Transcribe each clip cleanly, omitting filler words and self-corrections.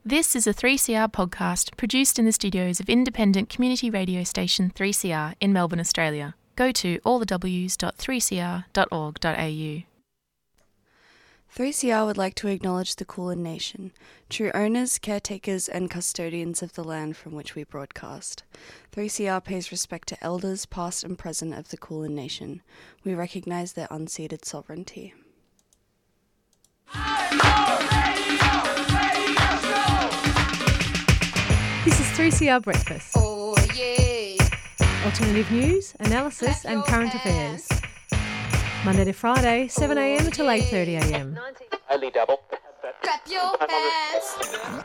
This is a 3CR podcast produced in the studios of independent community radio station 3CR in Melbourne, Australia. Go to allthews.3cr.org.au. 3CR would like to acknowledge the Kulin Nation, true owners, caretakers and custodians of the land from which we broadcast. 3CR pays respect to elders past and present of the Kulin Nation. We recognise their unceded sovereignty. This is 3CR Breakfast. Oh yeah. Alternative news, analysis and current affairs. Monday to Friday, 7am till 8:30am. Only double. Clap your hands.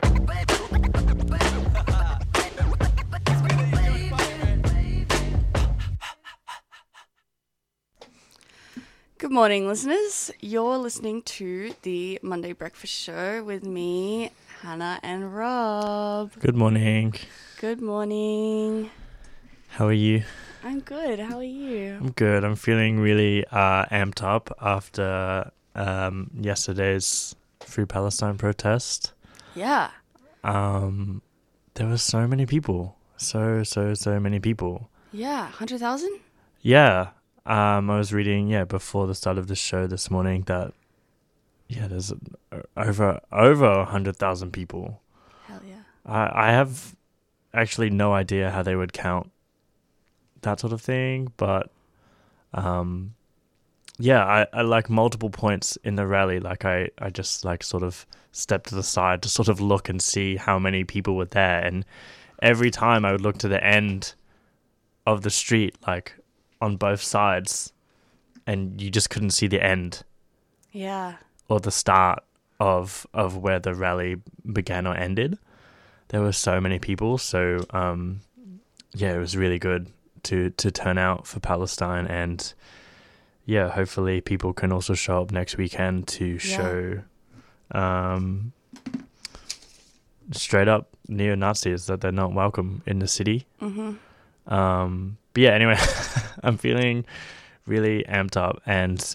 Good morning, listeners. You're listening to the Monday Breakfast Show with me, Hannah and Rob. Good morning. Good morning. How are you? I'm good. How are you? I'm good. I'm feeling really amped up after yesterday's Free Palestine protest. Yeah. There were so many people. So many people. Yeah. 100,000? Yeah. I was reading, before the start of the show this morning that, there's over 100,000 people. Hell yeah. I have actually no idea how they would count that sort of thing, but I like multiple points in the rally, like I just like sort of stepped to the side to sort of look and see how many people were there, and every time I would look to the end of the street, like on both sides, and you just couldn't see the end. Yeah. Or the start of where the rally began or ended. There were so many people, so it was really good to turn out for Palestine, and hopefully people can also show up next weekend to show straight up neo-Nazis that they're not welcome in the city. Mm-hmm. But anyway, I'm feeling really amped up, and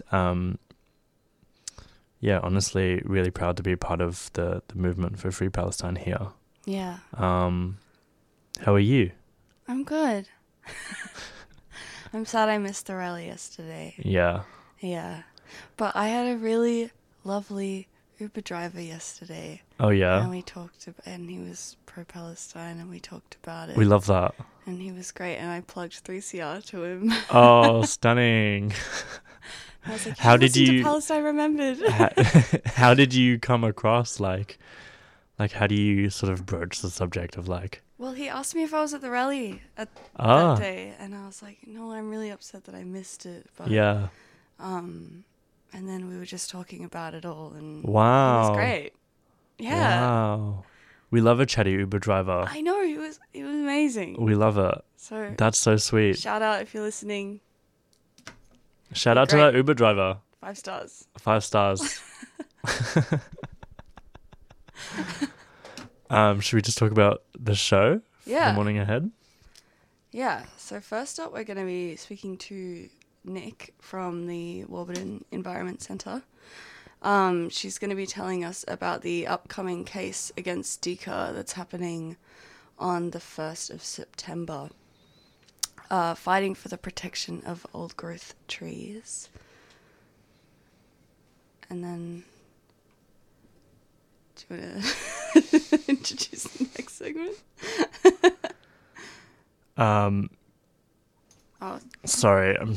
honestly really proud to be a part of the movement for Free Palestine here. Yeah. How are you? I'm good. I'm sad I missed the rally yesterday. Yeah. Yeah. But I had a really lovely Uber driver yesterday. Oh, yeah? And we talked and he was pro-Palestine, and we talked about it. We love that. And he was great, and I plugged 3CR to him. Oh, stunning. I was like, how did you... Palestine Remembered. How did you come across, like how do you sort of broach the subject of like... Well, he asked me if I was at the rally that day, and I was like, no, I'm really upset that I missed it. But, yeah. And then we were just talking about it all, and wow. It was great. Yeah. Wow. We love a chatty Uber driver. I know, it was amazing. We love it. So that's so sweet. Shout out if you're listening. Shout out to that Uber driver. 5 stars. 5 stars. Should we just talk about the show? Yeah. The morning ahead? Yeah. So first up, we're going to be speaking to Nick from the Warburton Environment Centre. She's going to be telling us about the upcoming case against Deaker that's happening on the 1st of September, fighting for the protection of old-growth trees. And then, do you want to introduce the next segment? Sorry, I'm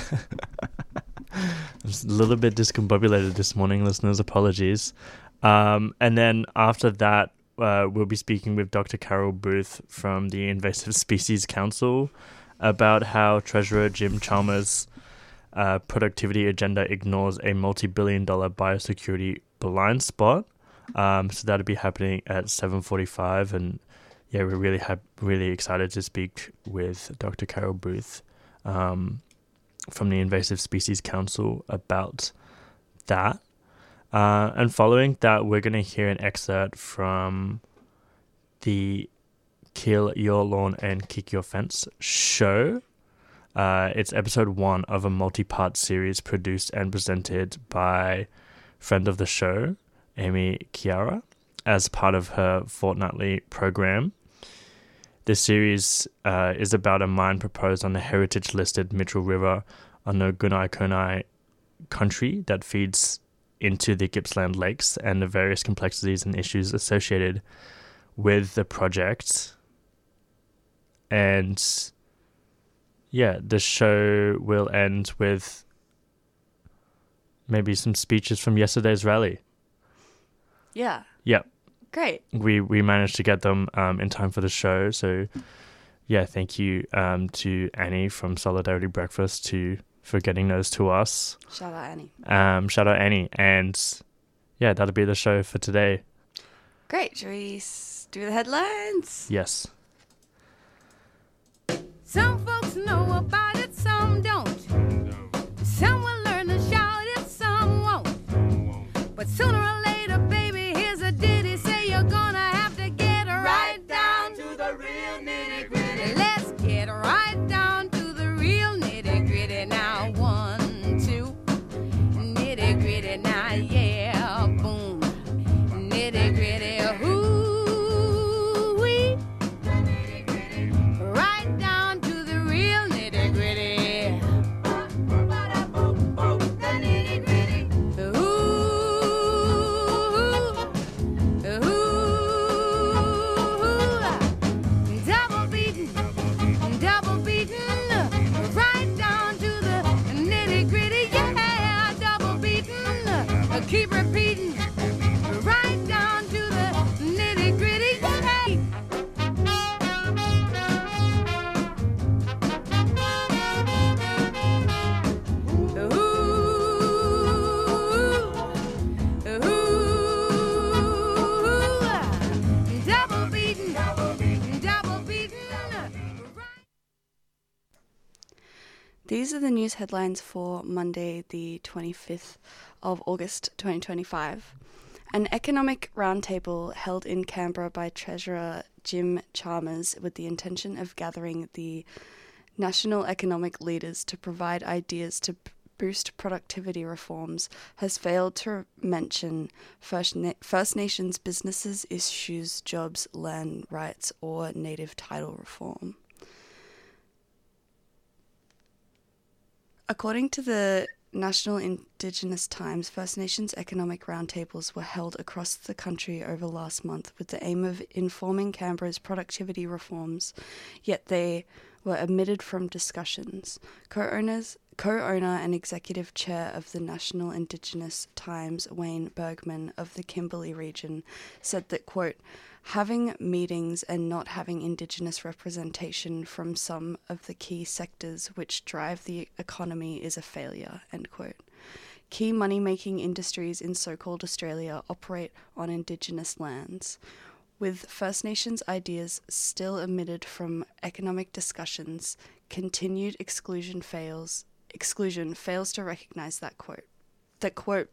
just a little bit discombobulated this morning, listeners. Apologies. And then after that, we'll be speaking with Dr. Carol Booth from the Invasive Species Council about how Treasurer Jim Chalmers' productivity agenda ignores a multi-billion-dollar biosecurity blind spot. So that'll be happening at 7:45, and we're really excited to speak with Dr. Carol Booth from the Invasive Species Council about that. And following that, we're going to hear an excerpt from the Kill Your Lawn and Kick Your Fence show. It's episode 1 of a multi-part series produced and presented by friend of the show, Amy Chiara. as part of her fortnightly program. This series is about a mine proposed on the heritage-listed Mitchell River on the Gunai country that feeds into the Gippsland Lakes, and the various complexities and issues associated with the project. And yeah, the show will end with maybe some speeches from yesterday's rally. Yeah. Yep. Great. We managed to get them in time for the show. So yeah, thank you to Annie from Solidarity Breakfast for getting those to us. Shout out Annie. Shout out Annie. And yeah, that'll be the show for today. Great. Shall we do the headlines? Yes. Some folks know about it, some don't. Some will learn to shout it, some won't. But sooner or later, baby, here's a ditty. Say you're gonna have to get right down to the real nitty-gritty. Let's get right down to the real nitty-gritty now. 1, 2, nitty-gritty now, yeah, boom. Nitty-gritty, ooh-wee. Right down to the real nitty-gritty. Ooh, ooh, double beaten, right down to the nitty-gritty, yeah, double beaten, keep repeating, right down to the nitty-gritty, yeah. Double beaten. These are the news headlines for Monday, the 25th of August 2025. An economic roundtable held in Canberra by Treasurer Jim Chalmers with the intention of gathering the national economic leaders to provide ideas to boost productivity reforms has failed to mention First Nations businesses' issues, jobs, land rights, or native title reform. According to the National Indigenous Times, First Nations economic roundtables were held across the country over last month with the aim of informing Canberra's productivity reforms, yet they were omitted from discussions. Co-owner and executive chair of the National Indigenous Times, Wayne Bergman of the Kimberley region, said that, quote, having meetings and not having Indigenous representation from some of the key sectors which drive the economy is a failure, end quote. Key money-making industries in so-called Australia operate on Indigenous lands. With First Nations ideas still omitted from economic discussions, continued exclusion fails to recognise that quote. That quote,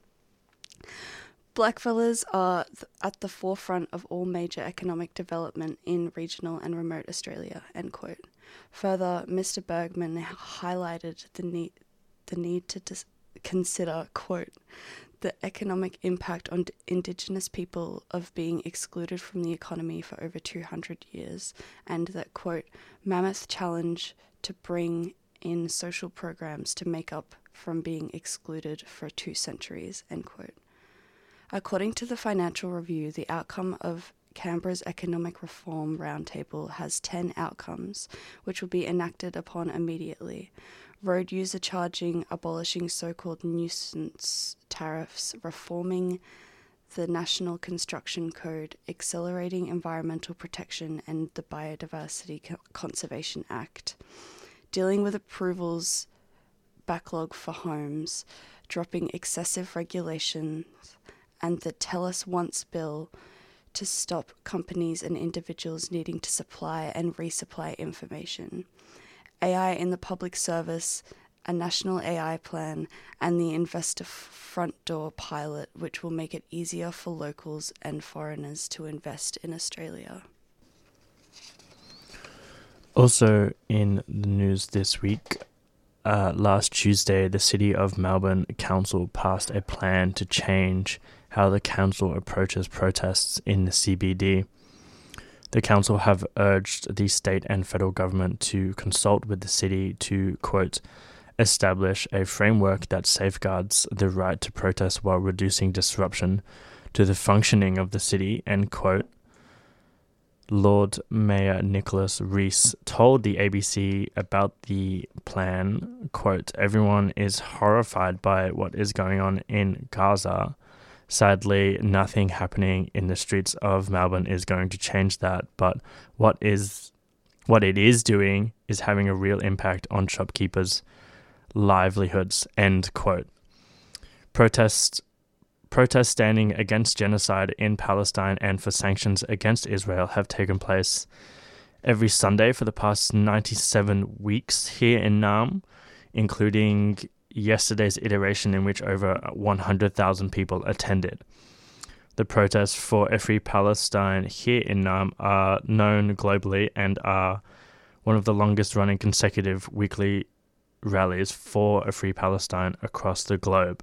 blackfellas are at the forefront of all major economic development in regional and remote Australia, end quote. Further, Mr. Bergman highlighted the need to consider, quote, the economic impact on Indigenous people of being excluded from the economy for over 200 years, and that, quote, mammoth challenge to bring in social programs to make up from being excluded for 2 centuries, end quote. According to the Financial Review, the outcome of Canberra's Economic Reform Roundtable has 10 outcomes, which will be enacted upon immediately. Road user charging, abolishing so-called nuisance tariffs, reforming the National Construction Code, accelerating environmental protection and the Biodiversity Conservation Act, dealing with approvals backlog for homes, dropping excessive regulations, and the Tell Us Once bill to stop companies and individuals needing to supply and resupply information, AI in the public service, a national AI plan, and the Investor Front Door pilot, which will make it easier for locals and foreigners to invest in Australia. Also in the news this week, last Tuesday, the City of Melbourne Council passed a plan to change how the council approaches protests in the CBD. The council have urged the state and federal government to consult with the city to, quote, establish a framework that safeguards the right to protest while reducing disruption to the functioning of the city, end quote. Lord Mayor Nicholas Rees told the ABC about the plan, quote, everyone is horrified by what is going on in Gaza. Sadly, nothing happening in the streets of Melbourne is going to change that, but what it is doing is having a real impact on shopkeepers' livelihoods, end quote. Protests standing against genocide in Palestine and for sanctions against Israel have taken place every Sunday for the past 97 weeks here in Naarm, including yesterday's iteration in which over 100,000 people attended. The protests for a free Palestine here in Naarm are known globally and are one of the longest running consecutive weekly rallies for a free Palestine across the globe.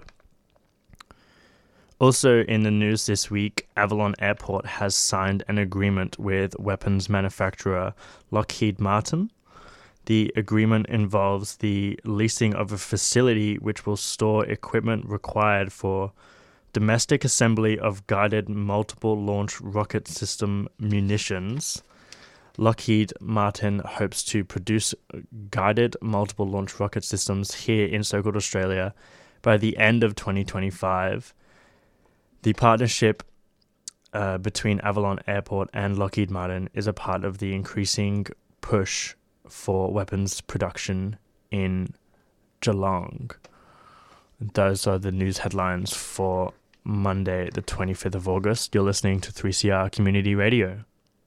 Also in the news this week, Avalon Airport has signed an agreement with weapons manufacturer Lockheed Martin. The agreement involves the leasing of a facility which will store equipment required for domestic assembly of guided multiple launch rocket system munitions. Lockheed Martin hopes to produce guided multiple launch rocket systems here in so-called Australia by the end of 2025. The partnership between Avalon Airport and Lockheed Martin is a part of the increasing push for weapons production in Geelong. Those are the news headlines for Monday, the 25th of August. You're listening to 3CR Community Radio.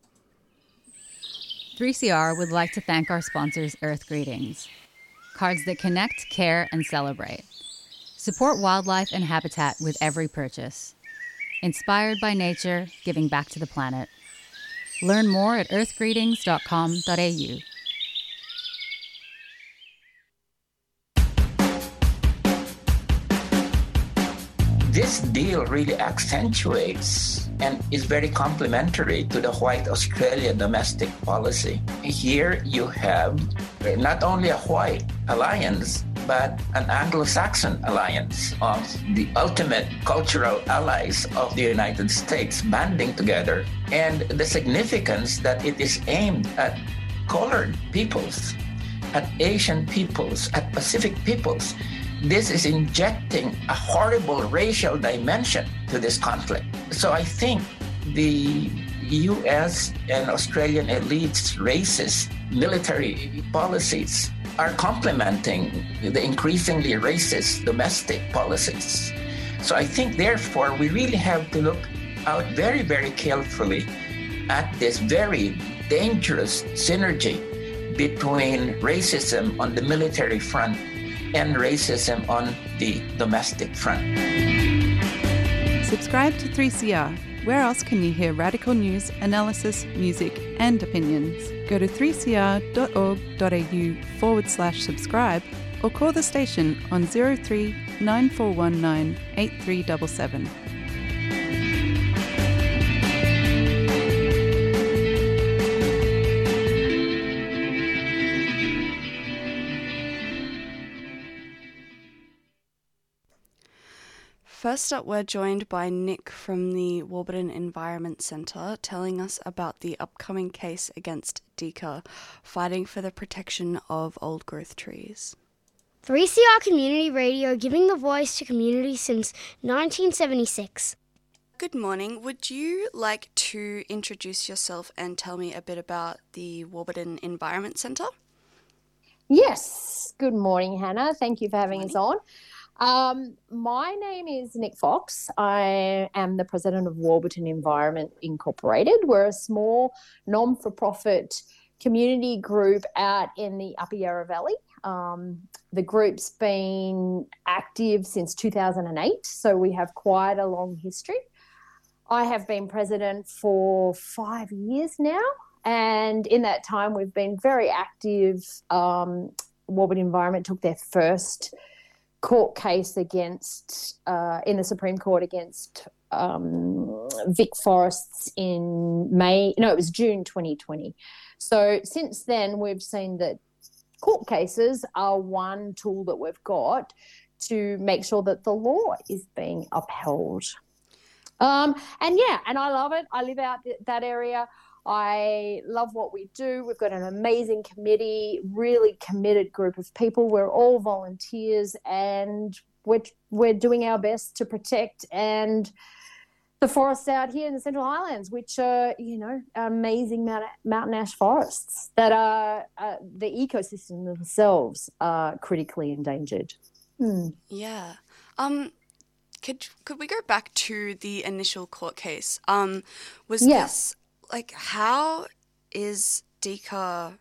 3CR would like to thank our sponsors, Earth Greetings, cards that connect, care, and celebrate. Support wildlife and habitat with every purchase. Inspired by nature, giving back to the planet. Learn more at earthgreetings.com.au. This deal really accentuates and is very complementary to the white Australia domestic policy. Here you have not only a white alliance, but an Anglo-Saxon alliance of the ultimate cultural allies of the United States banding together, and the significance that it is aimed at colored peoples, at Asian peoples, at Pacific peoples. This is injecting a horrible racial dimension to this conflict. So I think the US and Australian elites' racist military policies are complementing the increasingly racist domestic policies. So I think, therefore, we really have to look out very, very carefully at this very dangerous synergy between racism on the military front and racism on the domestic front. Subscribe to 3CR. Where else can you hear radical news, analysis, music, and opinions? Go to 3cr.org.au/subscribe or call the station on 03 9419 8377. First up, we're joined by Nick from the Warburton Environment Centre telling us about the upcoming case against Deaker, fighting for the protection of old-growth trees. 3CR Community Radio, giving the voice to community since 1976. Good morning. Would you like to introduce yourself and tell me a bit about the Warburton Environment Centre? Yes. Good morning, Hannah. Thank you for having us on. My name is Nick Fox. I am the president of Warburton Environment Incorporated. We're a small non-for-profit community group out in the Upper Yarra Valley. The group's been active since 2008, so we have quite a long history. I have been president for 5 years now, and in that time we've been very active. Warburton Environment took their first court case against in the Supreme Court against Vic Forests in June 2020. So since then, we've seen that court cases are one tool that we've got to make sure that the law is being upheld. And I love it. I live out that area. I love what we do. We've got an amazing committee, really committed group of people. We're all volunteers, and we're doing our best to protect and the forests out here in the Central Highlands, which are, amazing mountain ash forests that are the ecosystem themselves are critically endangered. Yeah. Could we go back to the initial court case? This how is DECA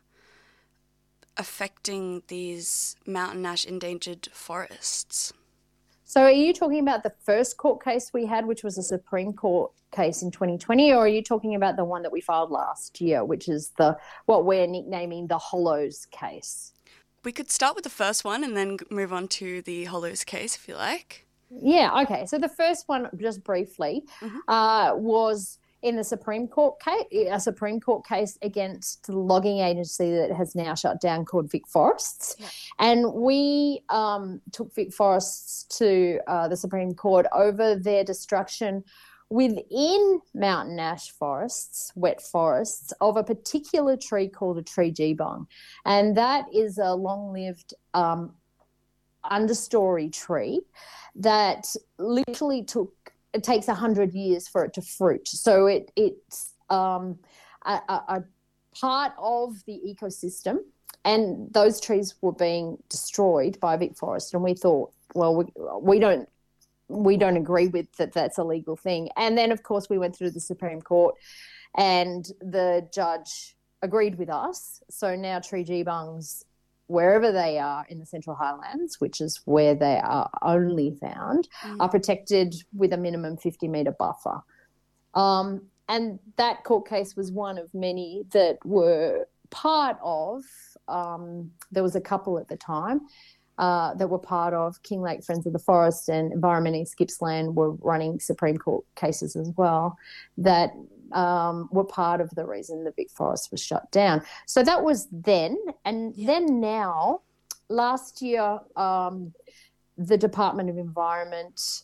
affecting these mountain ash endangered forests? So are you talking about the first court case we had, which was a Supreme Court case in 2020, or are you talking about the one that we filed last year, which is what we're nicknaming the Hollows case? We could start with the first one and then move on to the Hollows case, if you like. Yeah, okay. So the first one, just briefly, was in the Supreme Court case against the logging agency that has now shut down called Vic Forests. Yeah. And we took Vic Forests to the Supreme Court over their destruction within mountain ash forests, wet forests, of a particular tree called a tree geebung. And that is a long-lived understory tree that literally it takes 100 years for it to fruit. So it's a part of the ecosystem, and those trees were being destroyed by Vic Forest. And we thought, well, we don't agree with that. That's a legal thing. And then, of course, we went through the Supreme Court, and the judge agreed with us. So now tree geebungs, wherever they are in the Central Highlands, which is where they are only found, are protected with a minimum 50-metre buffer. And that court case was one of many that were part of, there was a couple at the time, that were part of Kinglake Friends of the Forest, and Environment East Gippsland were running Supreme Court cases as well that were part of the reason the Vic Forest was shut down. So that was then. And then now, last year, the Department of Environment,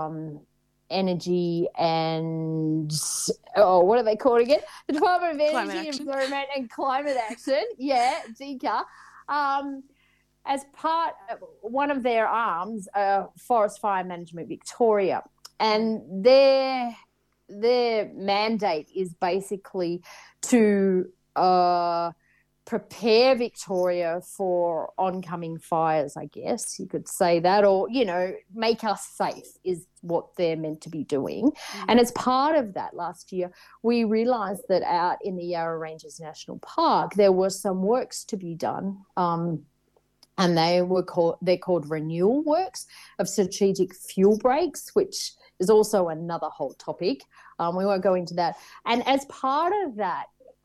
Energy and, what are they called again? The Department of Energy, Environment and Climate Action, DECA, as part of one of their arms, Forest Fire Management Victoria. And their mandate is basically to prepare Victoria for oncoming fires, I guess you could say that, or, make us safe is what they're meant to be doing. And as part of that, last year, we realised that out in the Yarra Ranges National Park, there were some works to be done, and they're called renewal works of strategic fuel breaks, which is also another whole topic. We won't go into that. And as part of that,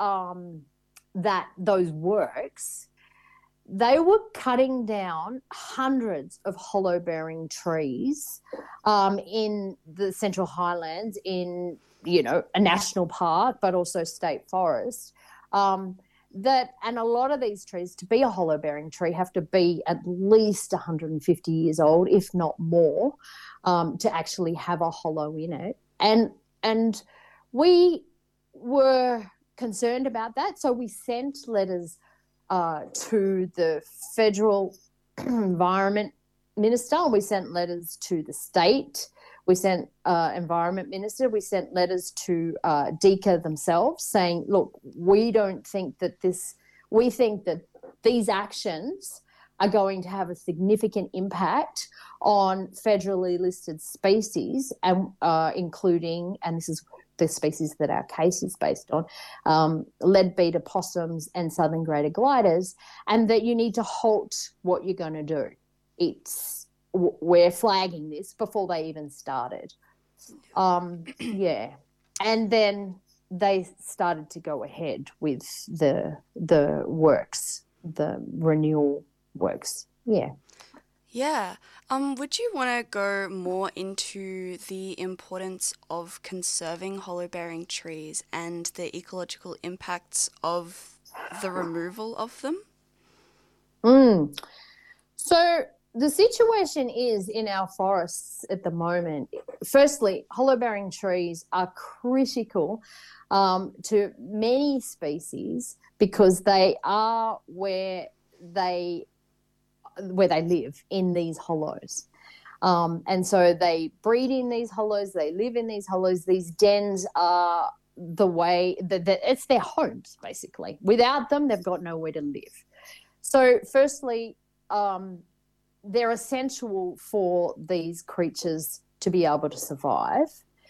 those works, they were cutting down hundreds of hollow-bearing trees in the Central Highlands, in a national park, but also state forest. And a lot of these trees, to be a hollow-bearing tree, have to be at least 150 years old, if not more, to actually have a hollow in it. And we were concerned about that, so we sent letters to the federal environment minister. We sent letters to the state. We sent environment minister. We sent letters to DECA themselves saying, look, we think that these actions are going to have a significant impact on federally listed species, and including, and this is the species that our case is based on, leadbeater possums and southern greater gliders, and that you need to halt what you're going to do. We're flagging this before they even started. And then they started to go ahead with the works, the renewal works. Yeah. Would you want to go more into the importance of conserving hollow-bearing trees and the ecological impacts of the removal of them? So the situation is in our forests at the moment. Firstly, hollow-bearing trees are critical to many species because they are where they live, in these hollows. And so they breed in these hollows, they live in these hollows. These dens are the way that it's their homes, basically. Without them, they've got nowhere to live. So firstly, they're essential for these creatures to be able to survive.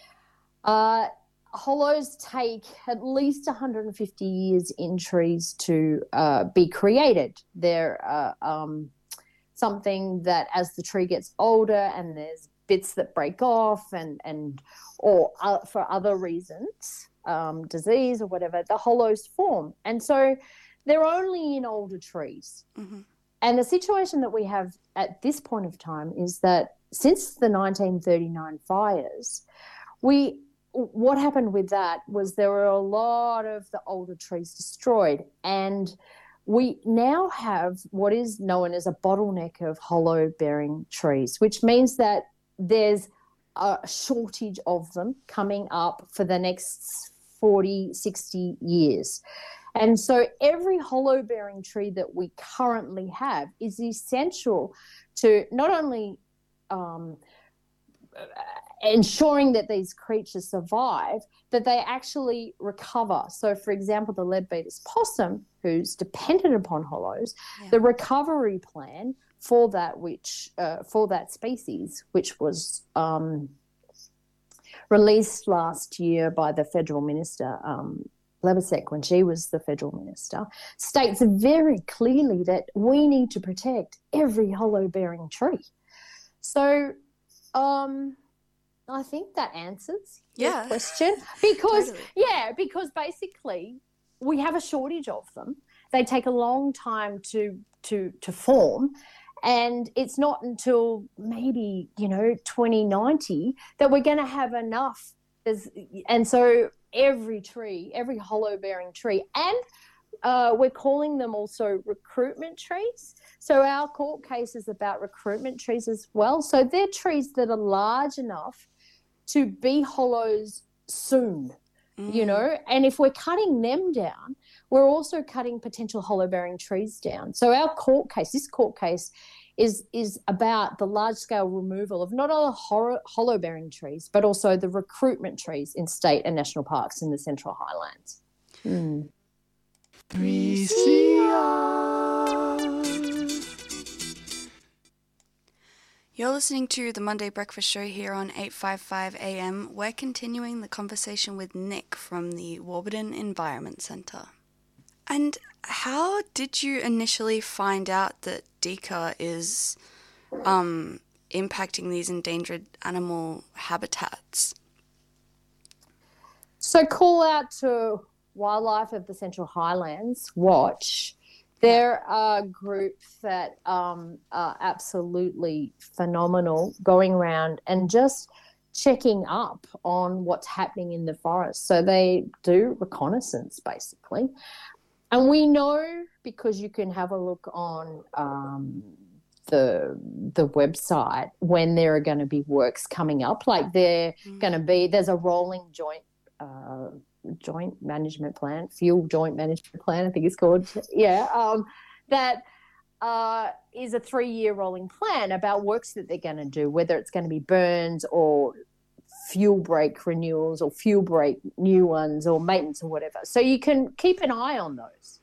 Hollows take at least 150 years in trees to be created. They're something that as the tree gets older and there's bits that break off or for other reasons, disease or whatever, the hollows form. And so they're only in older trees. Mm-hmm. And the situation that we have at this point of time is that since the 1939 fires, what happened with that was there were a lot of the older trees destroyed, and we now have what is known as a bottleneck of hollow-bearing trees, which means that there's a shortage of them coming up for the next 40, 60 years. And so every hollow-bearing tree that we currently have is essential to not only ensuring that these creatures survive, that they actually recover. So, for example, the Leadbeater's possum, who's dependent upon hollows, the recovery plan for that for that species, which was released last year by the federal minister, Lebesek, when she was the federal minister, states very clearly that we need to protect every hollow-bearing tree. So, I think that answers your question because because basically we have a shortage of them. They take a long time to form, and it's not until maybe 2090 that we're going to have enough. And so every hollow-bearing tree, and we're calling them also recruitment trees. So our court case is about recruitment trees as well. So they're trees that are large enough to be hollows soon, and if we're cutting them down, we're also cutting potential hollow-bearing trees down. So this court case is about the large-scale removal of not only hollow-bearing trees, but also the recruitment trees in state and national parks in the Central Highlands. 3CR. You're listening to the Monday Breakfast Show here on 855 AM. We're continuing the conversation with Nick from the Warburton Environment Centre. And how did you initially find out that DECA is impacting these endangered animal habitats? So call out to Wildlife of the Central Highlands Watch. They're a group that are absolutely phenomenal, going around and just checking up on what's happening in the forest. So they do reconnaissance, basically. And we know, because you can have a look on the website, when there are going to be works coming up. Like there's a rolling joint management plan, fuel joint management plan, I think it's called. That is a 3-year rolling plan about works that they're going to do, whether it's going to be burns or fuel break renewals or fuel break new ones or maintenance or whatever. So you can keep an eye on those.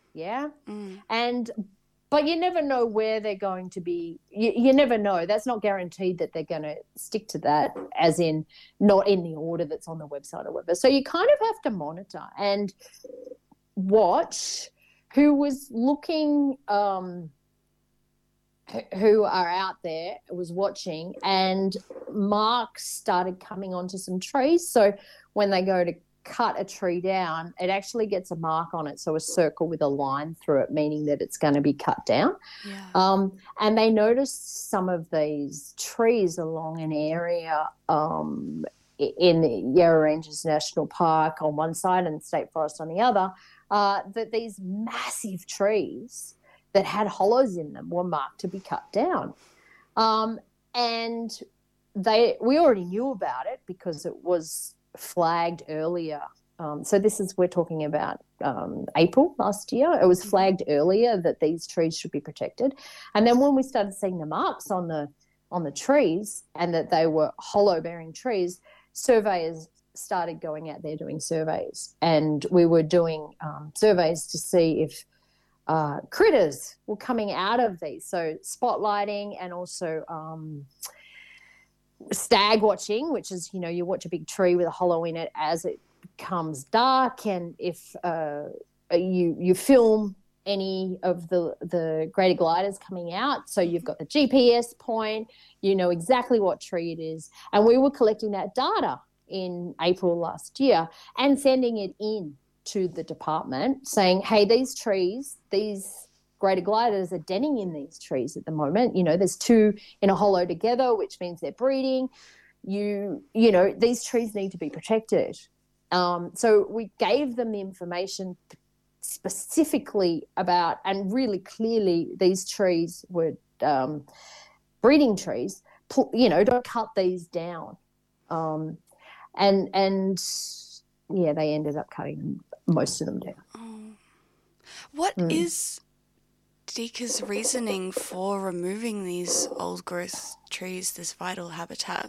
But you never know where they're going to be. You never know. That's not guaranteed that they're going to stick to that, as in not in the order that's on the website or whatever. So you kind of have to monitor and watch who was looking, who are out there, was watching, and marks started coming onto some trees. So when they go to cut a tree down, it actually gets a mark on it, so a circle with a line through it, meaning that it's going to be cut down. Yeah. And they noticed some of these trees along an area in the Yarra Ranges National Park on one side and State Forest on the other, that these massive trees that had hollows in them were marked to be cut down. And we already knew about it because it was flagged earlier. So we're talking about April last year. It was flagged earlier that these trees should be protected. And then when we started seeing the marks on the trees and that they were hollow-bearing trees, surveyors started going out there doing surveys. And we were doing surveys to see if critters were coming out of these. So spotlighting and also stag watching, which is, you watch a big tree with a hollow in it as it becomes dark, and if you film any of the greater gliders coming out, so you've got the GPS point, you know exactly what tree it is. And we were collecting that data in April last year and sending it in to the department saying, hey, these trees, these greater gliders are denning in these trees at the moment. There's two in a hollow together, which means they're breeding. These trees need to be protected. So we gave them the information specifically about, and really clearly, these trees were breeding trees. Don't cut these down. And they ended up cutting most of them down. What is Deeka's reasoning for removing these old growth trees, this vital habitat?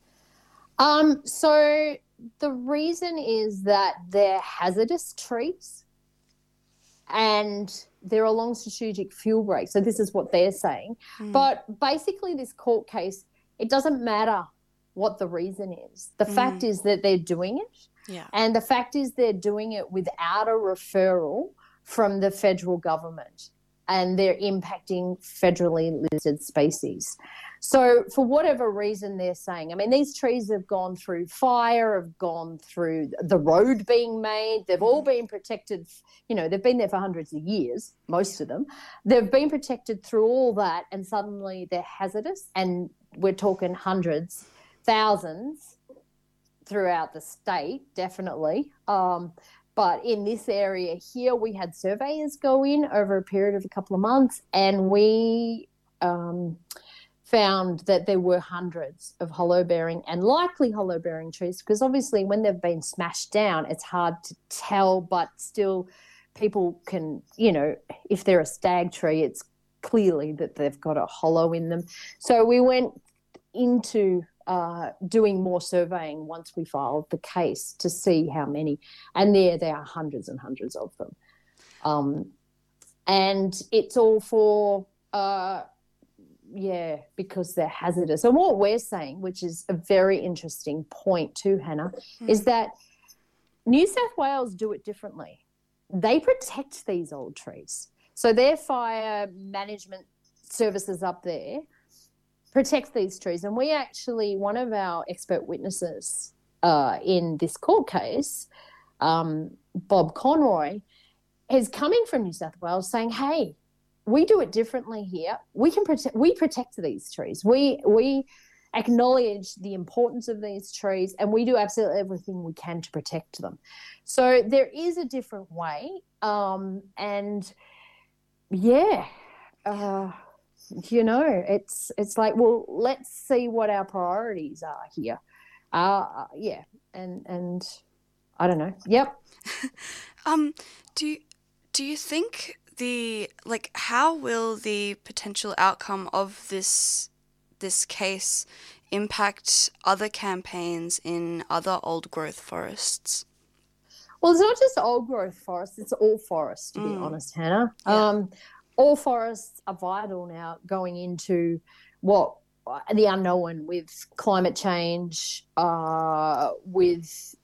So the reason is that they're hazardous trees and they're along strategic fuel breaks. So this is what they're saying. But basically this court case, it doesn't matter what the reason is. The fact is that they're doing it. Yeah. And the fact is they're doing it without a referral from the federal government, and they're impacting federally listed species. So for whatever reason they're saying, these trees have gone through fire, have gone through the road being made. They've all been protected. They've been there for hundreds of years, most of them. They've been protected through all that, and suddenly they're hazardous. And we're talking hundreds, thousands throughout the state, definitely. But in this area here, we had surveyors go in over a period of a couple of months, and we found that there were hundreds of hollow-bearing and likely hollow-bearing trees, because obviously when they've been smashed down, it's hard to tell, but still people can, if they're a stag tree, it's clearly that they've got a hollow in them. So we went into doing more surveying once we filed the case to see how many, and there are hundreds and hundreds of them. And it's all for, because they're hazardous. And what we're saying, which is a very interesting point too, Hannah, is that New South Wales do it differently. They protect these old trees. So their fire management services up there protect these trees. And we actually, one of our expert witnesses in this court case, Bob Conroy, is coming from New South Wales saying, hey, we do it differently here. We protect these trees. We acknowledge the importance of these trees, and we do absolutely everything we can to protect them. So there is a different way. It's like, well, let's see what our priorities are here. And I don't know. Yep. Do you think how will the potential outcome of this case impact other campaigns in other old growth forests? Well, it's not just old growth forests, it's all forests, to be honest, Hannah. Yeah. All forests are vital now going into what the unknown with climate change, with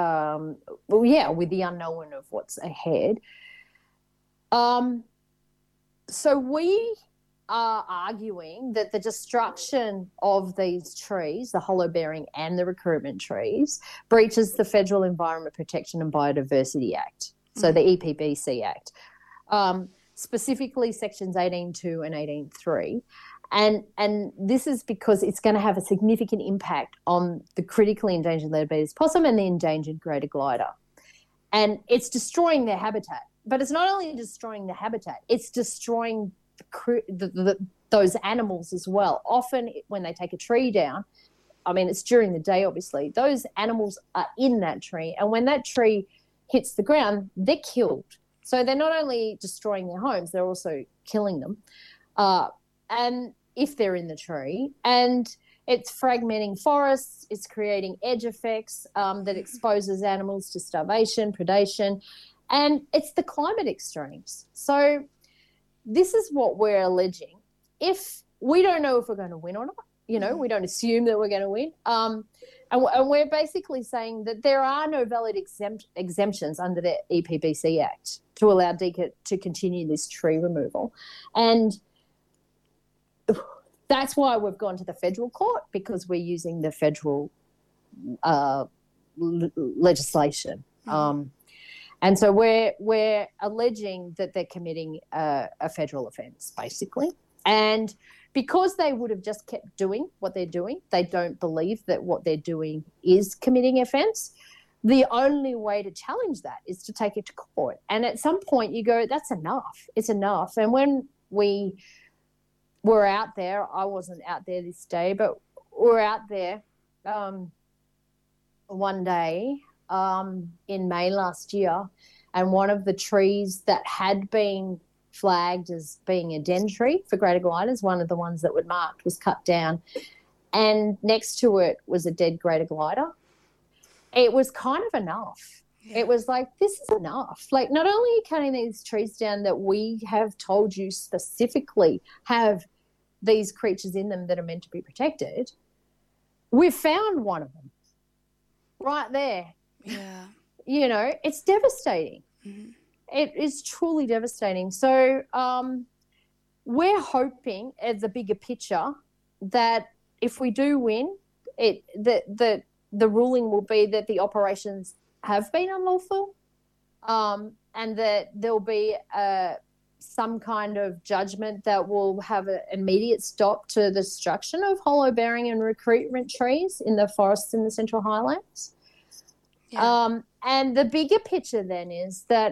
the unknown of what's ahead. So we are arguing that the destruction of these trees, the hollow-bearing and the recruitment trees, breaches the Federal Environment Protection and Biodiversity Act, so the EPBC Act, specifically sections 18.2 and 18.3. And this is because it's going to have a significant impact on the critically endangered leadbeater's possum and the endangered greater glider. And it's destroying their habitat. But it's not only destroying the habitat, it's destroying those animals as well. Often when they take a tree down, I mean, it's during the day, obviously, those animals are in that tree. And when that tree hits the ground, they're killed. So they're not only destroying their homes, they're also killing them. And if they're in the tree, and it's fragmenting forests, it's creating edge effects that exposes animals to starvation, predation, and it's the climate extremes. So this is what we're alleging. If we don't know if we're going to win or not, you know, we don't assume that we're going to win. And we're basically saying that there are no valid exemptions under the EPBC Act to allow DECA to continue this tree removal. And that's why we've gone to the federal court, because we're using the federal legislation. And so we're alleging that they're committing a federal offence, basically. And because they would have just kept doing what they're doing, they don't believe that what they're doing is committing offence. The only way to challenge that is to take it to court. And at some point you go, that's enough. It's enough. And when we were out there, I wasn't out there this day, but we're out there one day in May last year, and one of the trees that had been flagged as being a den tree for greater gliders, one of the ones that were marked, was cut down, and next to it was a dead greater glider. It was kind of enough. Yeah. It was like, this is enough. Like, not only are you cutting these trees down that we have told you specifically have these creatures in them that are meant to be protected, we've found one of them right there. Yeah. You know, it's devastating. Mm-hmm. It is truly devastating. So we're hoping, as a bigger picture, that if we do win, the ruling will be that the operations have been unlawful, and that there'll be some kind of judgment that will have an immediate stop to the destruction of hollow-bearing and recruitment trees in the forests in the Central Highlands. Yeah. And the bigger picture then is that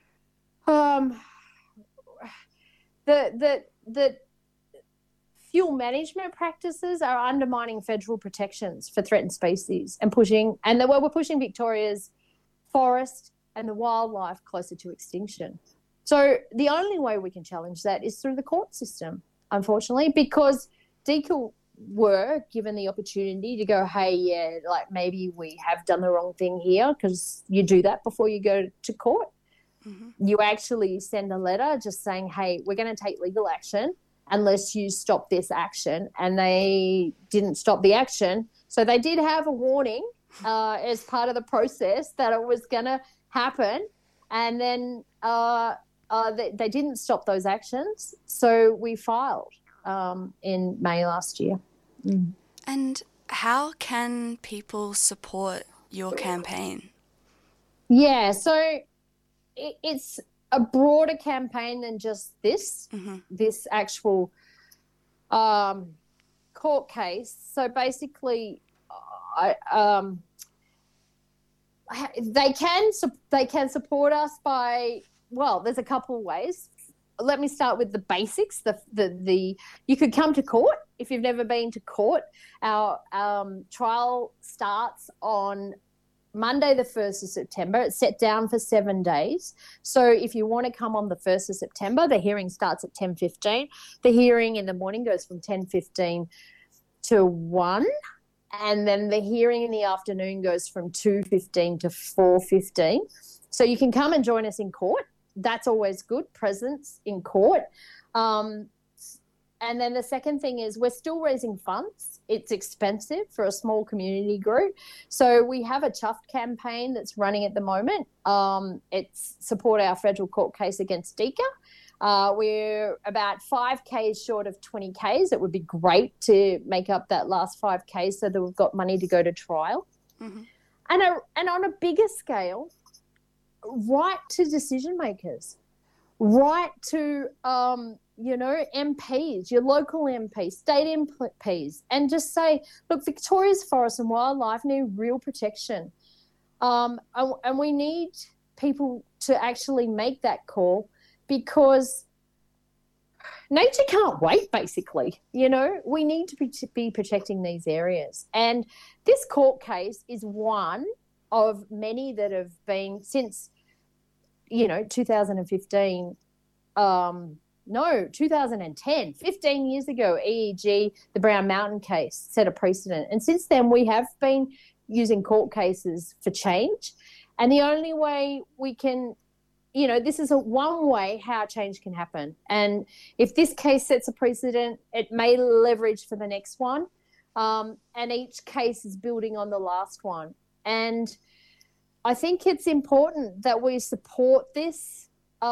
the fuel management practices are undermining federal protections for threatened species and we're pushing Victoria's forest and the wildlife closer to extinction. So the only way we can challenge that is through the court system, unfortunately, because DECA were given the opportunity to go, hey, yeah, like maybe we have done the wrong thing here, because you do that before you go to court. Mm-hmm. You actually send a letter just saying, hey, we're going to take legal action unless you stop this action. And they didn't stop the action. So they did have a warning as part of the process that it was going to happen. And then they didn't stop those actions. So we filed in May last year. Mm. And how can people support your campaign? Yeah, so it's a broader campaign than just this, this actual court case. So basically, they can support us by, well, there's a couple of ways. Let me start with the basics. You could come to court if you've never been to court. Our trial starts on Monday, the 1st of September. It's set down for 7 days. So if you want to come on the 1st of September, the hearing starts at 10:15. The hearing in the morning goes from 10:15 to 1. And then the hearing in the afternoon goes from 2:15 to 4:15. So you can come and join us in court. That's always good, presence in court. And then the second thing is we're still raising funds. It's expensive for a small community group. So we have a Chuffed campaign that's running at the moment. It's support our federal court case against DECA. We're about 5Ks short of 20Ks. It would be great to make up that last 5Ks so that we've got money to go to trial. Mm-hmm. And on a bigger scale, right to decision makers, right to, MPs, your local MPs, state MPs, and just say, look, Victoria's forests and wildlife need real protection. And we need people to actually make that call, because nature can't wait, basically. We need to be protecting these areas. And this court case is one of many that have been since, 2015. 2010, 15 years ago, EEG, the Brown Mountain case, set a precedent. And since then, we have been using court cases for change. And the only way we can, this is one way how change can happen. And if this case sets a precedent, it may leverage for the next one. And each case is building on the last one. And I think it's important that we support this,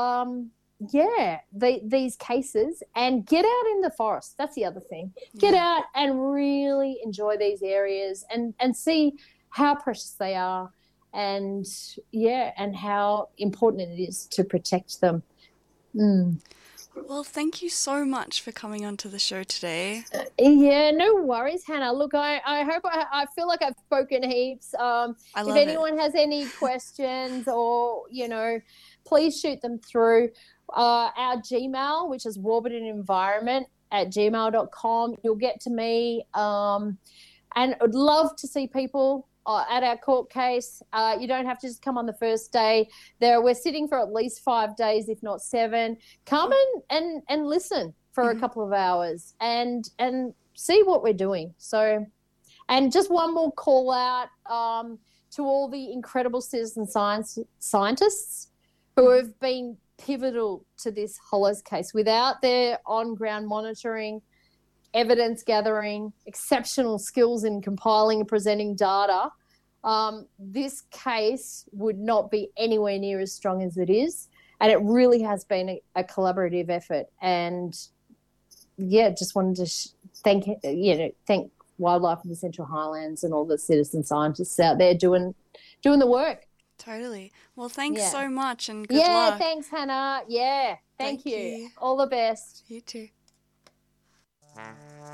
these cases, and get out in the forest. That's the other thing. Get out and really enjoy these areas and see how precious they are, and how important it is to protect them. Well, thank you so much for coming onto the show today. No worries, Hannah. Look, I hope I feel like I've spoken heaps. If anyone has any questions or, please shoot them through our Gmail, which is warburtonenvironment@gmail.com. You'll get to me. And I'd love to see people at our court case. You don't have to just come on the first day. We're sitting for at least 5 days, if not 7. Come and listen for a couple of hours and see what we're doing. So, and just one more call out to all the incredible citizen scientists who have been pivotal to this Hollows case. Without their on-ground monitoring, evidence gathering, exceptional skills in compiling and presenting data, this case would not be anywhere near as strong as it is. And it really has been a collaborative effort. And just wanted to thank Wildlife in the Central Highlands and all the citizen scientists out there doing the work. Totally. Well, thanks so much, and good luck. Yeah, thanks, Hannah. Yeah, thank you. All the best. You too. I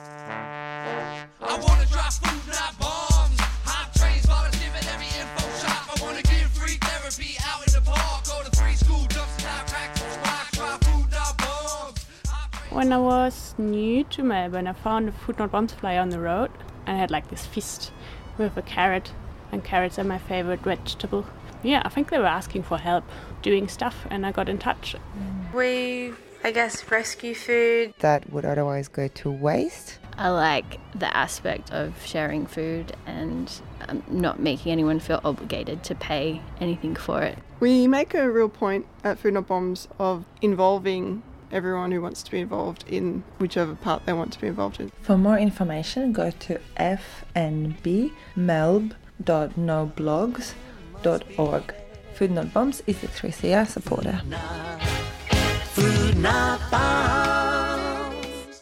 want to drop food, not bombs. Hot trains, volunteer at every info shop. I want to give free therapy out in the park. Go to 3 school dumps and have practice rock. Drop food, not bombs. When I was new to Melbourne, I found a Food Not Bombs flyer on the road, and I had like this fist with a carrot, and carrots are my favorite vegetable. Yeah, I think they were asking for help doing stuff, and I got in touch. We, rescue food that would otherwise go to waste. I like the aspect of sharing food and not making anyone feel obligated to pay anything for it. We make a real point at Food Not Bombs of involving everyone who wants to be involved in whichever part they want to be involved in. For more information, go to fnbmelb.noblogs.org. Food Not Bombs is a 3CR supporter. Food Not Bombs.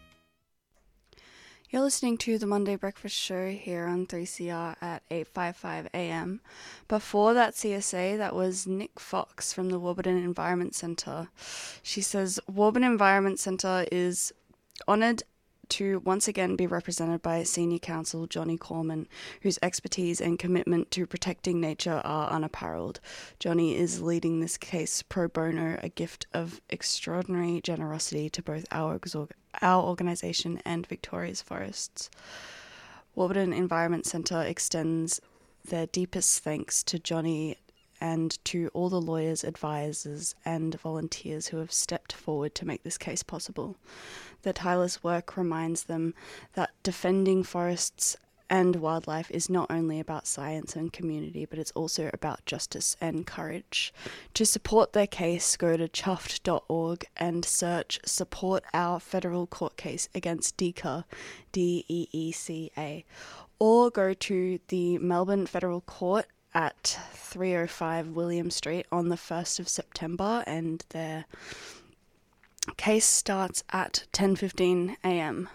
You're listening to the Monday Breakfast Show here on 3CR at 8:55 a.m. Before that CSA, that was Nick Fox from the Warburton Environment Centre. She says Warburton Environment Centre is honoured to once again be represented by Senior Counsel Johnny Corman, whose expertise and commitment to protecting nature are unapparalled. Johnny is leading this case pro bono, a gift of extraordinary generosity to both our organisation and Victoria's forests. Warburton Environment Centre extends their deepest thanks to Johnny and to all the lawyers, advisors and volunteers who have stepped forward to make this case possible. Their tireless work reminds them that defending forests and wildlife is not only about science and community, but it's also about justice and courage. To support their case, go to chuffed.org and search Support Our Federal Court Case Against DECA, DEECA, or go to the Melbourne Federal Court at 305 William Street on the 1st of September, and their Case starts at 10:15 a.m.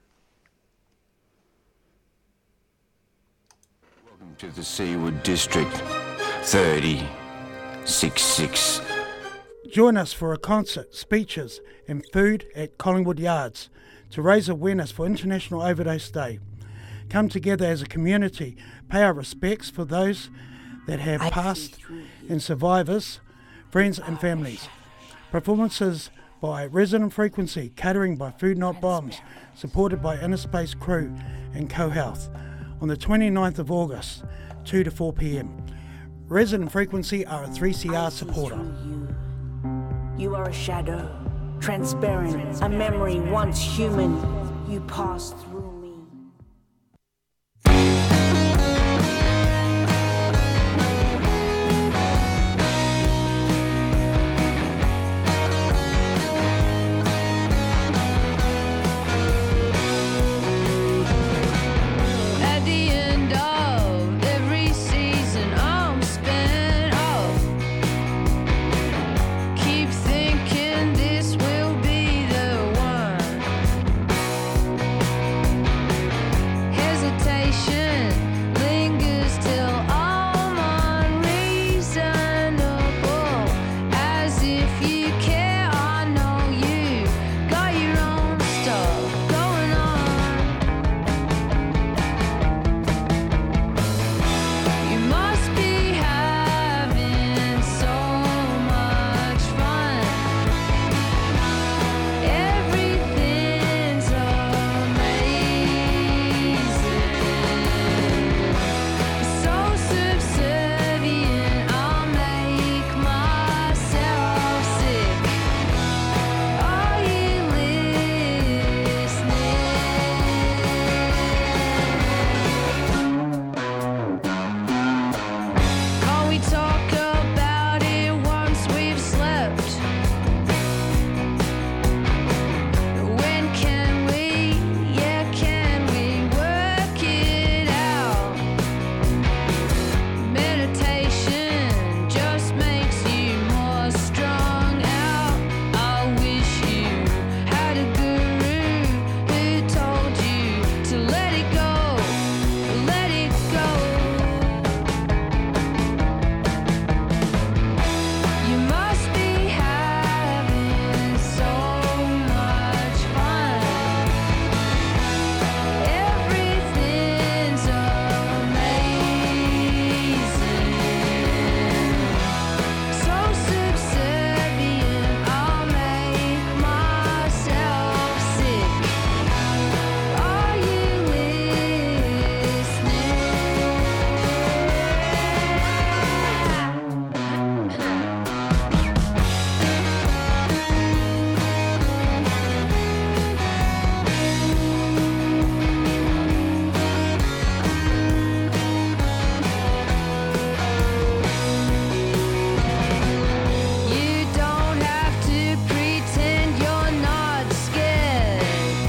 Welcome to the Seawood District 3066. Join us for a concert, speeches and food at Collingwood Yards to raise awareness for International Overdose Day. Come together as a community, pay our respects for those that have passed and survivors, friends and families. Performances by Resonant Frequency, catering by Food Not Bombs, supported by Inner Space Crew and Co-Health on the 29th of August, 2 to 4 p.m. Resonant Frequency are a 3CR supporter. You are a shadow, transparent, a memory once human. You passed through me. At the end of every season, I'm spent off. Keep thinking this will be the one. Hesitation lingers till I'm unreasonable. As if you care, I know you got your own stuff going on. You must be having so much fun. Everything's amazing. So subservient, I'll make myself sick. Are you listening? Can't we talk about it once we've slept? When can we, yeah, can we work it out? Meditation just makes you more strung out. I wish you had a guru who told you to let it go, let it go. You must be having so much fun. Everything's amazing. So subservient, I'll make myself sick. Are you You don't have to pretend you're not scared.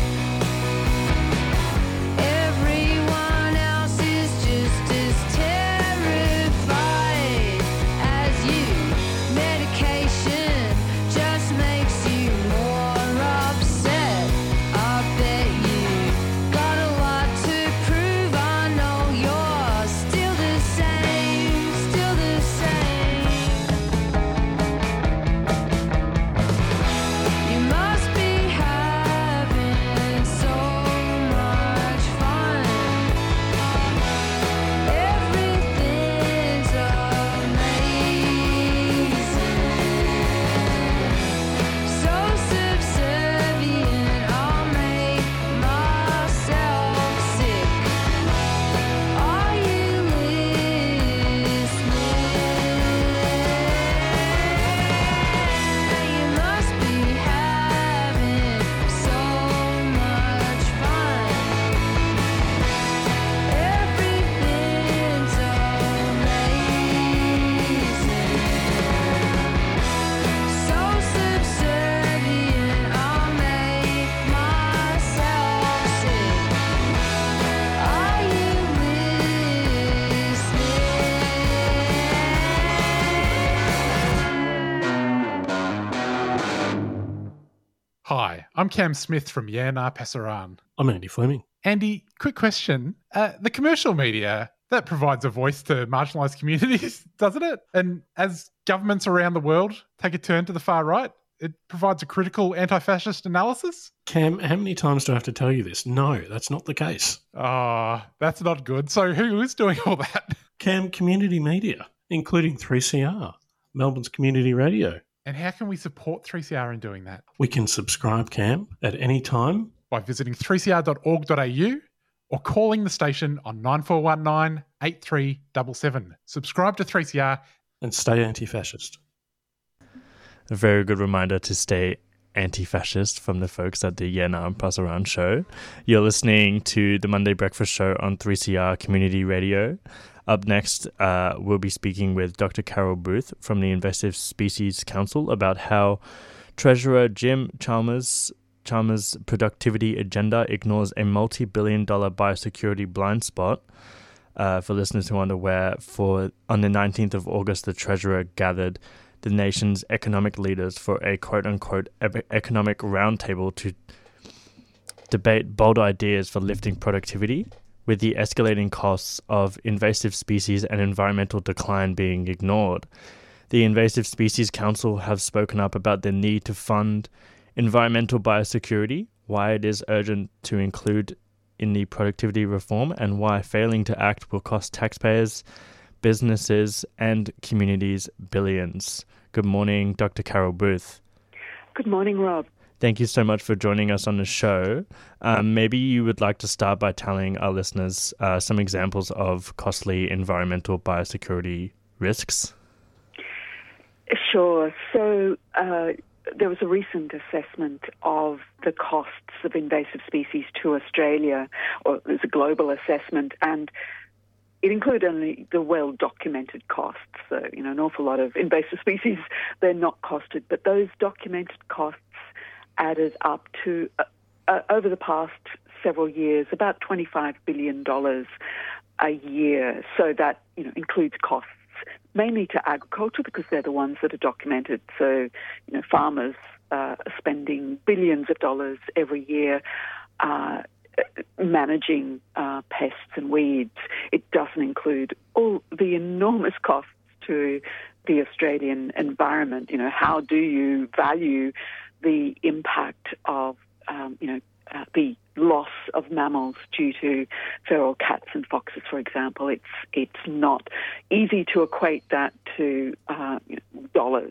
Everyone else is just as terrified as you. Medication just makes you more upset. I bet you got a lot to prove. I know you're still the same, still the same. You must be having so much fun. Everything's amazing. Hi, I'm Cam Smith from Yerna Pasaran. I'm Andy Fleming. Andy, quick question. The commercial media, that provides a voice to marginalised communities, doesn't it? And as governments around the world take a turn to the far right, it provides a critical anti-fascist analysis? Cam, how many times do I have to tell you this? No, that's not the case. Oh, that's not good. So who is doing all that? Cam, community media, including 3CR, Melbourne's community radio. And how can we support 3CR in doing that? We can subscribe, Cam, at any time. By visiting 3cr.org.au or calling the station on 9419 8377. Subscribe to 3CR. And stay anti-fascist. A very good reminder to stay anti-fascist from the folks at the Yerna and Pasaran show. You're listening to the Monday Breakfast Show on 3CR Community Radio. Up next, we'll be speaking with Dr. Carol Booth from the Invasive Species Council about how Treasurer Jim Chalmers' productivity agenda ignores a multi-billion-dollar biosecurity blind spot. For listeners who aren't aware, on the 19th of August, the Treasurer gathered the nation's economic leaders for a quote-unquote economic roundtable to debate bold ideas for lifting productivity, with the escalating costs of invasive species and environmental decline being ignored. The Invasive Species Council have spoken up about the need to fund environmental biosecurity, why it is urgent to include in the productivity reform, and why failing to act will cost taxpayers, businesses and communities billions. Good morning, Dr. Carol Booth. Good morning, Rob. Thank you so much for joining us on the show. Maybe you would like to start by telling our listeners some examples of costly environmental biosecurity risks. Sure. So there was a recent assessment of the costs of invasive species to Australia, or it was a global assessment, and it included only the well-documented costs. So, an awful lot of invasive species, they're not costed, but those documented costs added up to, over the past several years, about $25 billion a year. So that, includes costs mainly to agriculture because they're the ones that are documented. So, farmers are spending billions of dollars every year managing pests and weeds. It doesn't include all the enormous costs to the Australian environment. How do you value the impact of, the loss of mammals due to feral cats and foxes, for example? It's not easy to equate that to dollars.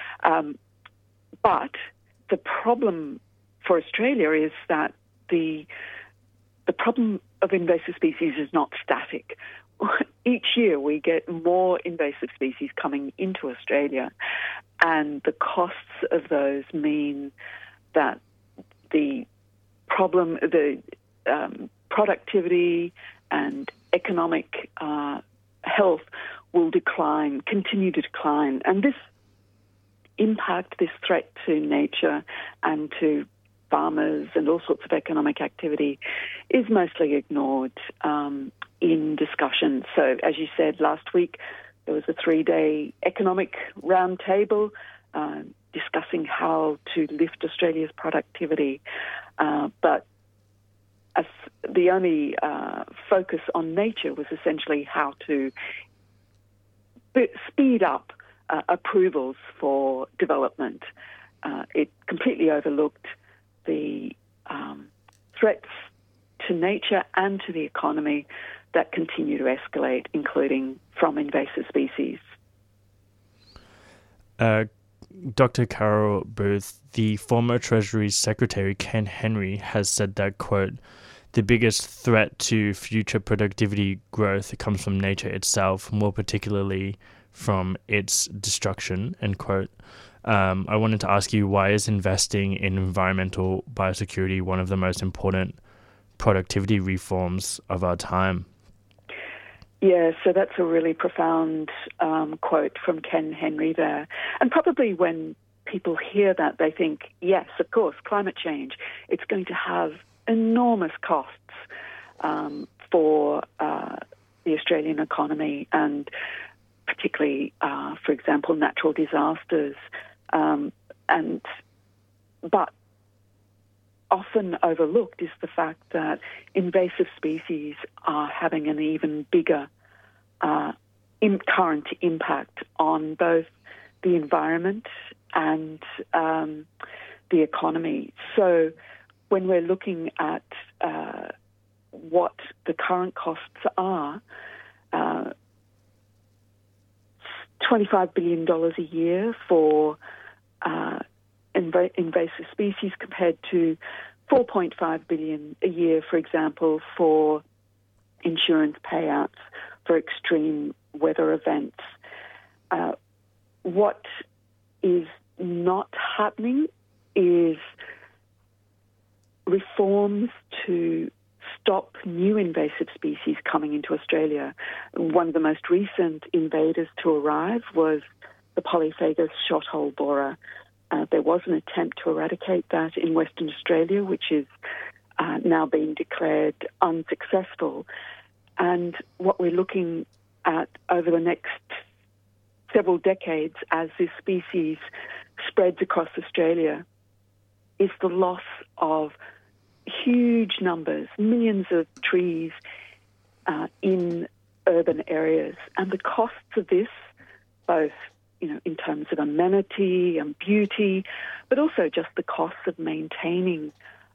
But the problem for Australia is that the problem of invasive species is not static. Each year we get more invasive species coming into Australia, and the costs of those mean that the problem, the productivity and economic health will continue to decline. And this impact, this threat to nature and to farmers and all sorts of economic activity is mostly ignored in discussion. So, as you said, last week there was a 3-day economic roundtable discussing how to lift Australia's productivity. But the only focus on nature was essentially how to speed up approvals for development. It completely overlooked the threats to nature and to the economy that continue to escalate, including from invasive species. Dr. Carol Booth, the former Treasury Secretary Ken Henry has said that, quote, the biggest threat to future productivity growth comes from nature itself, more particularly from its destruction, end quote. I wanted to ask you, why is investing in environmental biosecurity one of the most important productivity reforms of our time? Yeah, so that's a really profound quote from Ken Henry there. And probably when people hear that, they think, yes, of course, climate change, it's going to have enormous costs for the Australian economy, and particularly, for example, natural disasters. But often overlooked is the fact that invasive species are having an even bigger current impact on both the environment and the economy. So when we're looking at what the current costs are, $25 billion a year for invasive species compared to $4.5 billion a year, for example, for insurance payouts for extreme weather events. What is not happening is reforms to stop new invasive species coming into Australia. One of the most recent invaders to arrive was the Polyphagus shothole borer. There was an attempt to eradicate that in Western Australia, which is now being declared unsuccessful. And what we're looking at over the next several decades as this species spreads across Australia is the loss of huge numbers, millions of trees in urban areas. And the costs of this, both in terms of amenity and beauty, but also just the costs of maintaining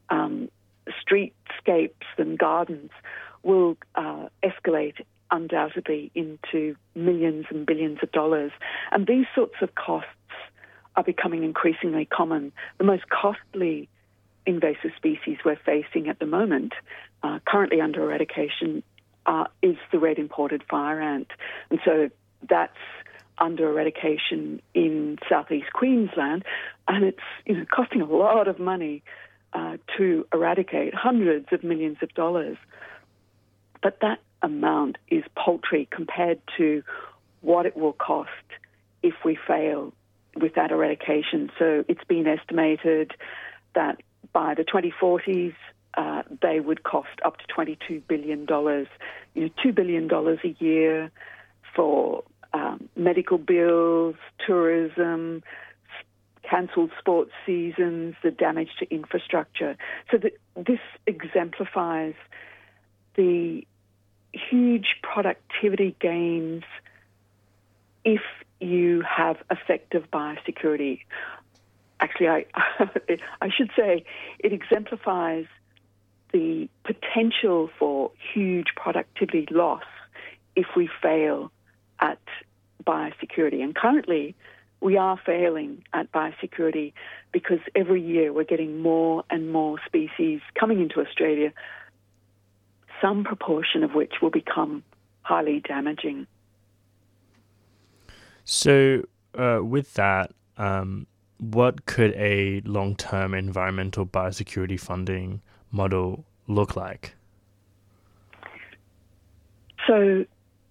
streetscapes and gardens will escalate undoubtedly into millions and billions of dollars. And these sorts of costs are becoming increasingly common. The most costly invasive species we're facing at the moment, currently under eradication, is the red imported fire ant. And so that's under eradication in southeast Queensland, and it's costing a lot of money to eradicate, hundreds of millions of dollars. But that amount is paltry compared to what it will cost if we fail with that eradication. So it's been estimated that by the 2040s, they would cost up to $22 billion, $2 billion a year for medical bills, tourism, cancelled sports seasons, the damage to infrastructure. So this exemplifies the huge productivity gains if you have effective biosecurity. Actually, I should say it exemplifies the potential for huge productivity loss if we fail at biosecurity. And currently, we are failing at biosecurity because every year we're getting more and more species coming into Australia, some proportion of which will become highly damaging. So with that, what could a long-term environmental biosecurity funding model look like? So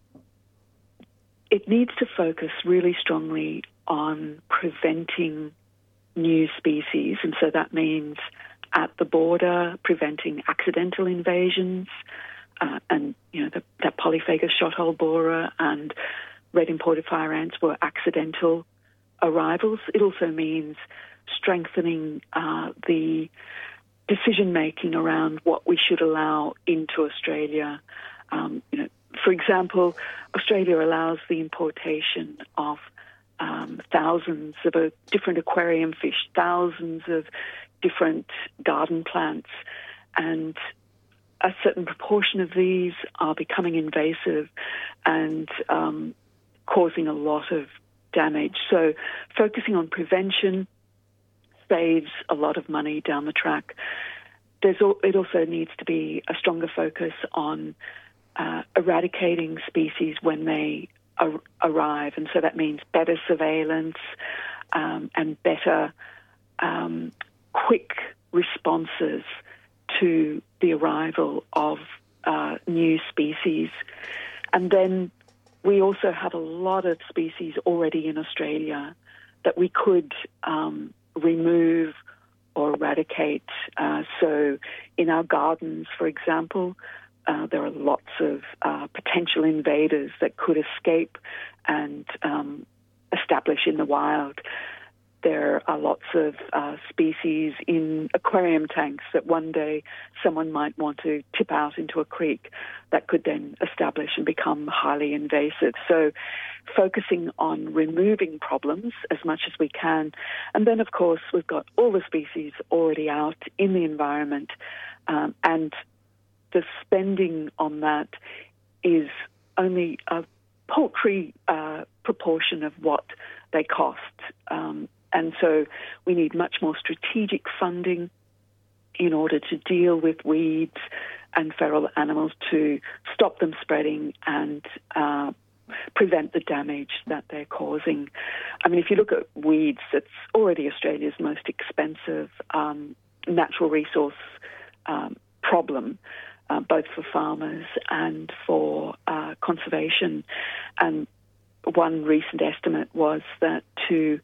it needs to focus really strongly on preventing new species, and so that means at the border, preventing accidental invasions, and that Polyphagus shothole borer and red imported fire ants were accidental arrivals. It also means strengthening the decision-making around what we should allow into Australia. For example, Australia allows the importation of thousands of different aquarium fish, thousands of different garden plants, and a certain proportion of these are becoming invasive and causing a lot of damage. So focusing on prevention saves a lot of money down the track. It also needs to be a stronger focus on eradicating species when they arrive, and so that means better surveillance and better quick responses to the arrival of new species. And then we also have a lot of species already in Australia that we could remove or eradicate. So in our gardens, for example, there are lots of potential invaders that could escape and establish in the wild. there are lots of species in aquarium tanks that one day someone might want to tip out into a creek that could then establish and become highly invasive. So focusing on removing problems as much as we can. And then, of course, we've got all the species already out in the environment, and the spending on that is only a paltry proportion of what they cost. And so we need much more strategic funding in order to deal with weeds and feral animals to stop them spreading and prevent the damage that they're causing. I mean, if you look at weeds, it's already Australia's most expensive natural resource problem, both for farmers and for conservation. And one recent estimate was that to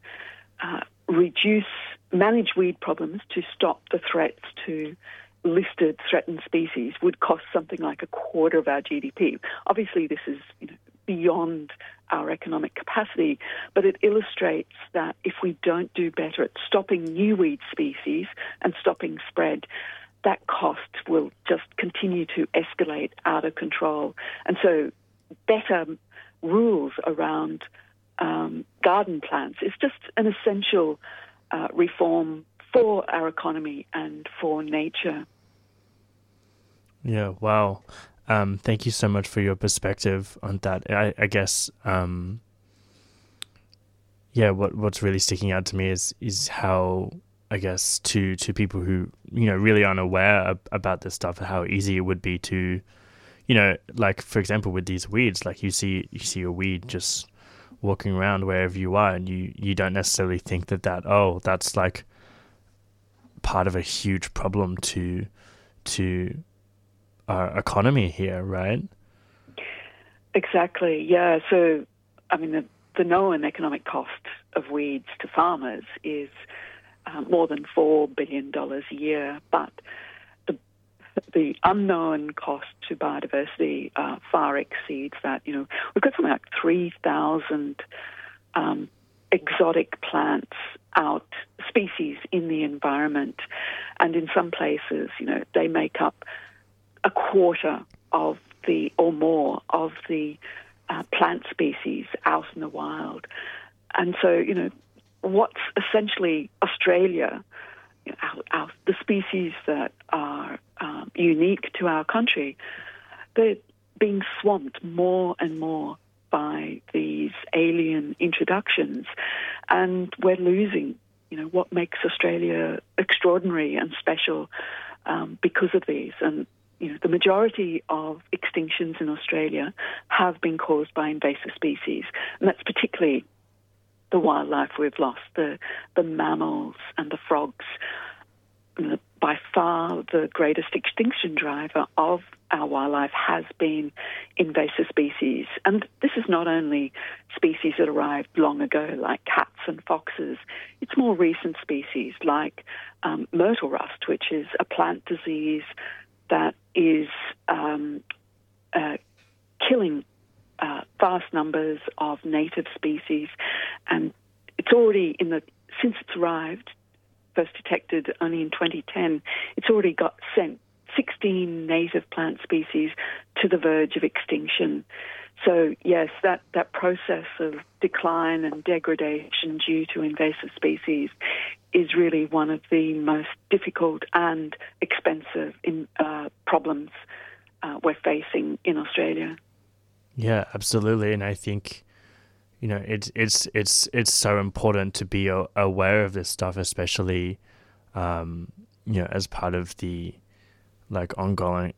manage weed problems, to stop the threats to listed threatened species would cost something like a quarter of our GDP. Obviously, this is beyond our economic capacity, but it illustrates that if we don't do better at stopping new weed species and stopping spread, that cost will just continue to escalate out of control. And so better rules around garden plants is just an essential reform for our economy and for nature. Yeah, wow. Thank you so much for your perspective on that. I guess, what's really sticking out to me is how, I guess, to people who, really aren't aware about this stuff, how easy it would be to, like, for example, with these weeds, like you see a weed just walking around wherever you are, and you don't necessarily think that's like part of a huge problem to our economy here, right? Exactly, yeah. So, I mean, the known economic cost of weeds to farmers is more than $4 billion a year, but the unknown cost to biodiversity far exceeds that. We've got something like 3,000 exotic plants species in the environment, and in some places, they make up a quarter of or more of the plant species out in the wild. And so, what's essentially Australia, the species that are unique to our country, they're being swamped more and more by these alien introductions, and we're losing, what makes Australia extraordinary and special because of these. And the majority of extinctions in Australia have been caused by invasive species, and that's particularly the wildlife we've lost, the mammals and the frogs. By far the greatest extinction driver of our wildlife has been invasive species. And this is not only species that arrived long ago, like cats and foxes. It's more recent species like myrtle rust, which is a plant disease that is killing vast numbers of native species. And it's already since it's arrived, first detected only in 2010, it's already sent 16 native plant species to the verge of extinction. So yes, that process of decline and degradation due to invasive species is really one of the most difficult and expensive problems we're facing in Australia. Yeah, absolutely. And I think, it's so important to be aware of this stuff, especially, as part of the ongoing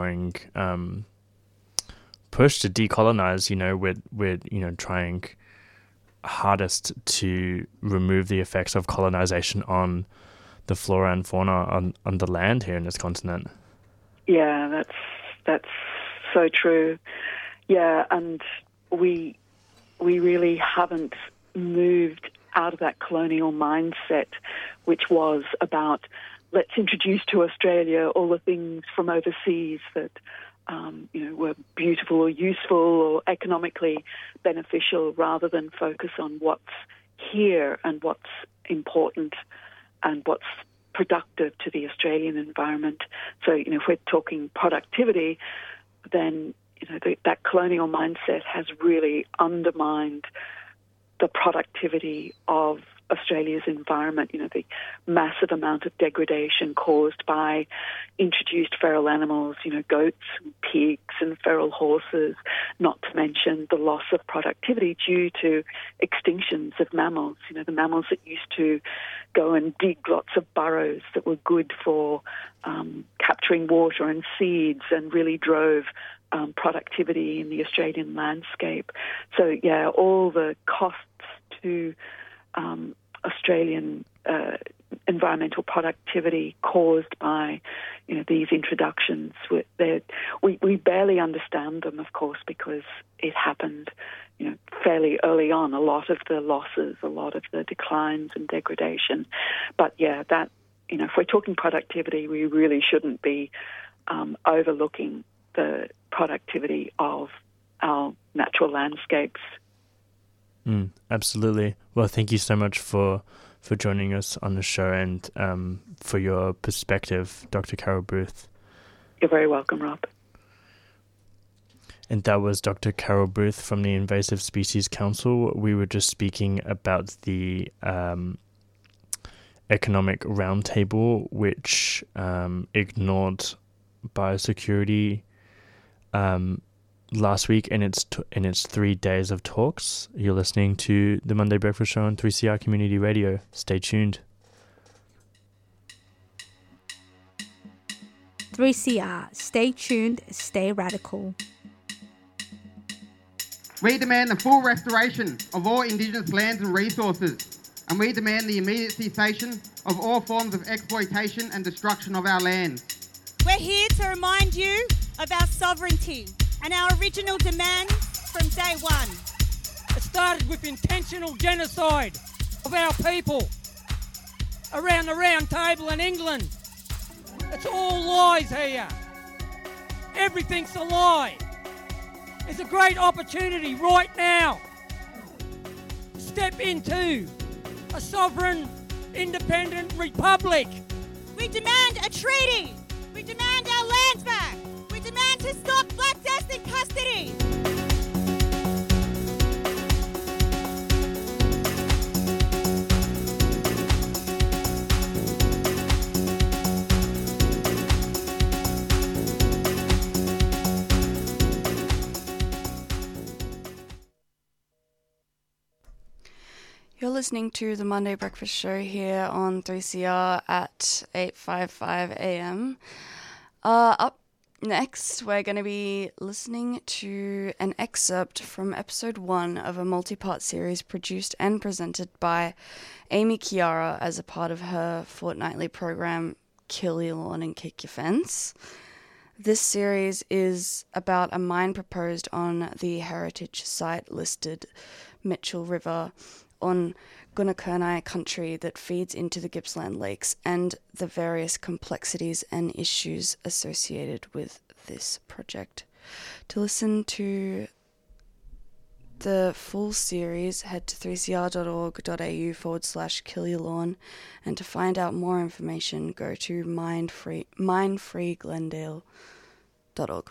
push to decolonize. We're trying hardest to remove the effects of colonization on the flora and fauna on the land here in this continent. Yeah, that's so true. Yeah, and we really haven't moved out of that colonial mindset, which was about let's introduce to Australia all the things from overseas that were beautiful or useful or economically beneficial, rather than focus on what's here and what's important and what's productive to the Australian environment. So, if we're talking productivity, then, that colonial mindset has really undermined the productivity of Australia's environment, the massive amount of degradation caused by introduced feral animals, goats and pigs and feral horses, not to mention the loss of productivity due to extinctions of mammals, the mammals that used to go and dig lots of burrows that were good for capturing water and seeds and really drove productivity in the Australian landscape. So, all the costs to Australian environmental productivity caused by, these introductions. We barely understand them, of course, because it happened, fairly early on. A lot of the losses, a lot of the declines and degradation. But that, if we're talking productivity, we really shouldn't be overlooking the productivity of our natural landscapes. Absolutely. Well, thank you so much for joining us on the show and for your perspective, Dr. Carol Booth. You're very welcome, Rob. And that was Dr. Carol Booth from the Invasive Species Council. We were just speaking about the economic roundtable, which ignored biosecurity last week in its 3 days of talks. You're listening to the Monday Breakfast Show on 3CR Community Radio. Stay tuned. 3CR. Stay tuned, stay radical. We demand the full restoration of all Indigenous lands and resources, and we demand the immediate cessation of all forms of exploitation and destruction of our land. We're here to remind you of our sovereignty and our original demands from day one. It started with intentional genocide of our people around the Round Table in England. It's all lies here. Everything's a lie. There's a great opportunity right now to step into a sovereign, independent republic. We demand a treaty. We demand our lands back. We demand to stop Black Death in custody. You're listening to the Monday Breakfast Show here on 3CR at 8:55 a.m. Up next, we're going to be listening to an excerpt from episode 1 of a multi-part series produced and presented by Amy Chiara as a part of her fortnightly program Kill Your Lawn and Kick Your Fence. This series is about a mine proposed on the heritage site listed Mitchell River on Gunaikurnai country that feeds into the Gippsland Lakes and the various complexities and issues associated with this project. To listen to the full series, head to 3cr.org.au/killyourlawn, and to find out more information, go to mindfreeglendale.org.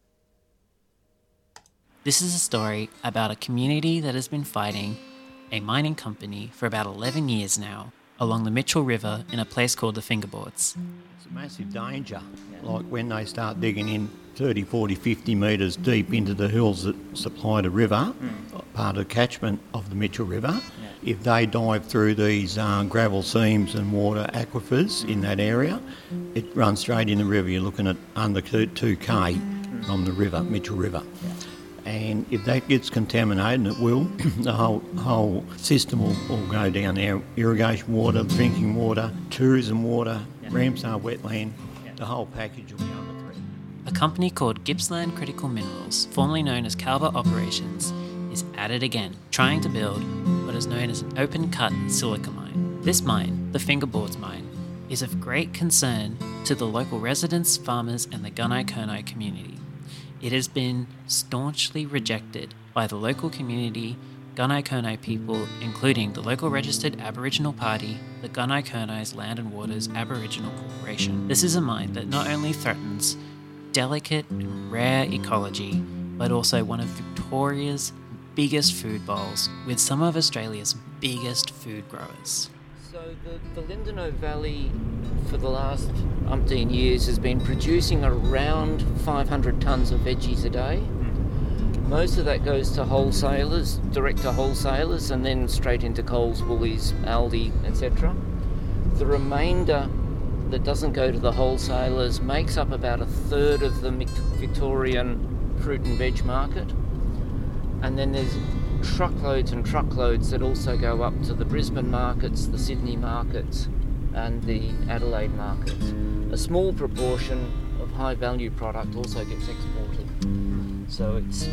This is a story about a community that has been fighting a mining company for about 11 years now along the Mitchell River in a place called the Fingerboards. It's a massive danger, like when they start digging in 30, 40, 50 metres deep into the hills that supply the river, part of the catchment of the Mitchell River. If they dive through these gravel seams and water aquifers in that area, it runs straight in the river. You're looking at under 2K from the river, Mitchell River. And if that gets contaminated, and it will, the whole system will go down there. Irrigation water, drinking water, tourism water, Ramsar wetland, the whole package will be under threat. A company called Gippsland Critical Minerals, formerly known as Calva Operations, is at it again, trying to build what is known as an open-cut silica mine. This mine, the Fingerboards mine, is of great concern to the local residents, farmers and the Gunaikurnai community. It has been staunchly rejected by the local community Gunai-Kurnai people, including the local registered Aboriginal party, the Gunai-Kurnai's Land and Waters Aboriginal Corporation. This is a mine that not only threatens delicate and rare ecology, but also one of Victoria's biggest food bowls with some of Australia's biggest food growers. So the Lindeno Valley for the last umpteen years has been producing around 500 tonnes of veggies a day. Most of that goes to wholesalers, direct to wholesalers, and then straight into Coles, Woolies, Aldi, etc. The remainder that doesn't go to the wholesalers makes up about a third of the Victorian fruit and veg market. And then there's truckloads and truckloads that also go up to the Brisbane markets, the Sydney markets, and the Adelaide markets. A small proportion of high value product also gets exported. So it's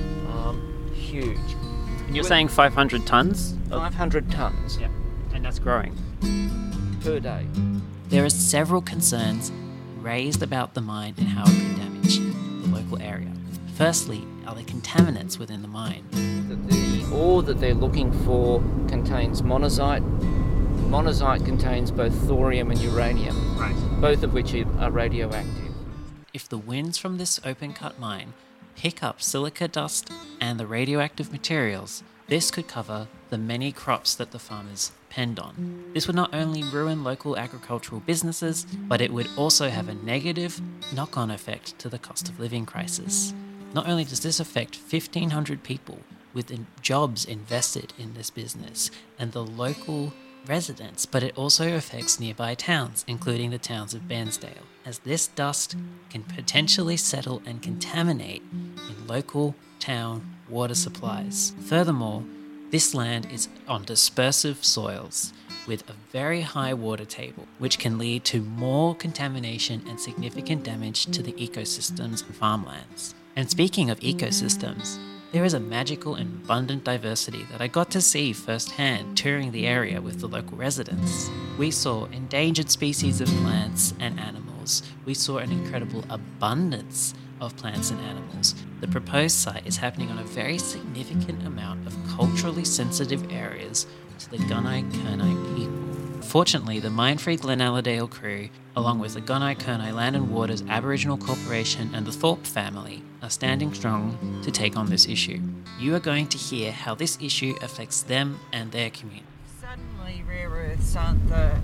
huge. And you're saying 500 tonnes? 500 tonnes. Yeah, and that's growing. Per day. There are several concerns raised about the mine and how it could damage the local area. Firstly, are there contaminants within the mine? The ore that they're looking for contains monazite. Monazite contains both thorium and uranium, both of which are radioactive. If the winds from this open-cut mine pick up silica dust and the radioactive materials, this could cover the many crops that the farmers depend on. This would not only ruin local agricultural businesses, but it would also have a negative knock-on effect to the cost of living crisis. Not only does this affect 1,500 people with jobs invested in this business and the local residents, but it also affects nearby towns, including the towns of Bairnsdale, as this dust can potentially settle and contaminate in local town water supplies. Furthermore, this land is on dispersive soils with a very high water table, which can lead to more contamination and significant damage to the ecosystems and farmlands. And speaking of ecosystems, there is a magical and abundant diversity that I got to see firsthand touring the area with the local residents. We saw endangered species of plants and animals. We saw an incredible abundance of plants and animals. The proposed site is happening on a very significant amount of culturally sensitive areas to the Gunai-Kurnai people. Fortunately, the Mine-Free Glenaladale crew, along with the Gunai-Kurnai Land and Waters Aboriginal Corporation and the Thorpe family, are standing strong to take on this issue. You are going to hear how this issue affects them and their community. Suddenly rare earths aren't the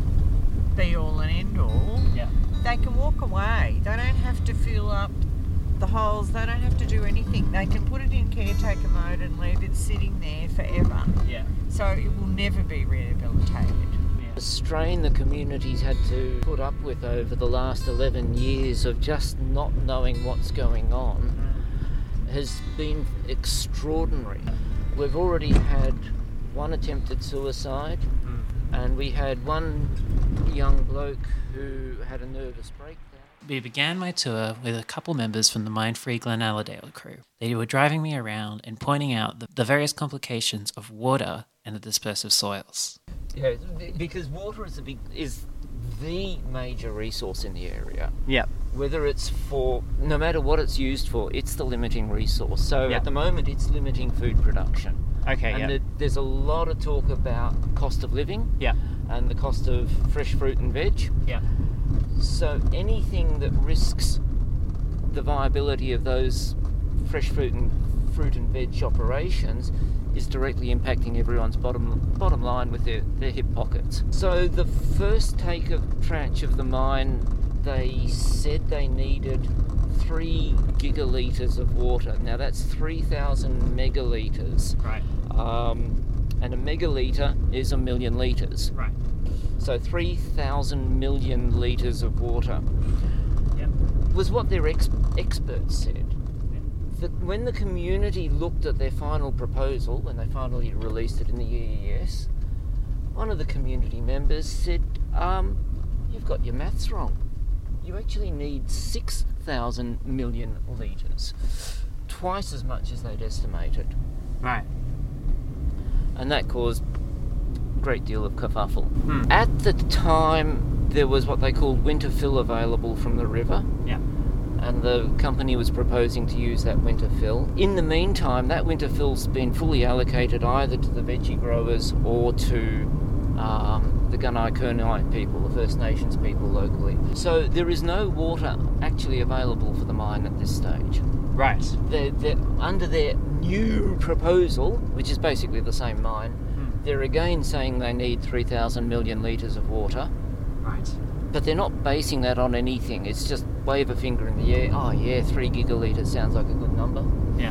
be-all and end-all. Yeah. They can walk away. They don't have to fill up the holes. They don't have to do anything. They can put it in caretaker mode and leave it sitting there forever. Yeah. So it will never be rehabilitated. The strain the community's had to put up with over the last 11 years of just not knowing what's going on has been extraordinary. We've already had one attempted suicide, and we had one young bloke who had a nervous breakdown. We began my tour with a couple members from the Mine-Free Glenaladale crew. They were driving me around and pointing out the various complications of water and the dispersive soils. Yeah, because water is the major resource in the area. Yeah. Whether it's for, no matter what it's used for, it's the limiting resource. So at the moment, it's limiting food production. Okay, and there's a lot of talk about cost of living. Yeah. And the cost of fresh fruit and veg. Yeah. So anything that risks the viability of those fresh fruit and veg operations is directly impacting everyone's bottom line with their hip pockets. So the first take of tranche of the mine, they said they needed 3 gigalitres of water. Now that's 3,000 megalitres. Right. And a megalitre is 1 million litres. Right. So 3,000 million litres of water was what their experts said. That when the community looked at their final proposal, when they finally released it in the EES, one of the community members said, you've got your maths wrong. You actually need 6,000 million litres, twice as much as they'd estimated. Right. And that caused a great deal of kerfuffle. At the time, there was what they called winter fill available from the river. Yeah. and the company was proposing to use that winter fill. In the meantime, that winter fill's been fully allocated either to the veggie growers or to the Gunai-Kurnai people, the First Nations people locally. So there is no water actually available for the mine at this stage. Right. They're under their new proposal, which is basically the same mine, they're again saying they need 3,000 million litres of water. Right. But they're not basing that on anything. It's just wave a finger in the air. Oh yeah, 3 gigalitres sounds like a good number. Yeah.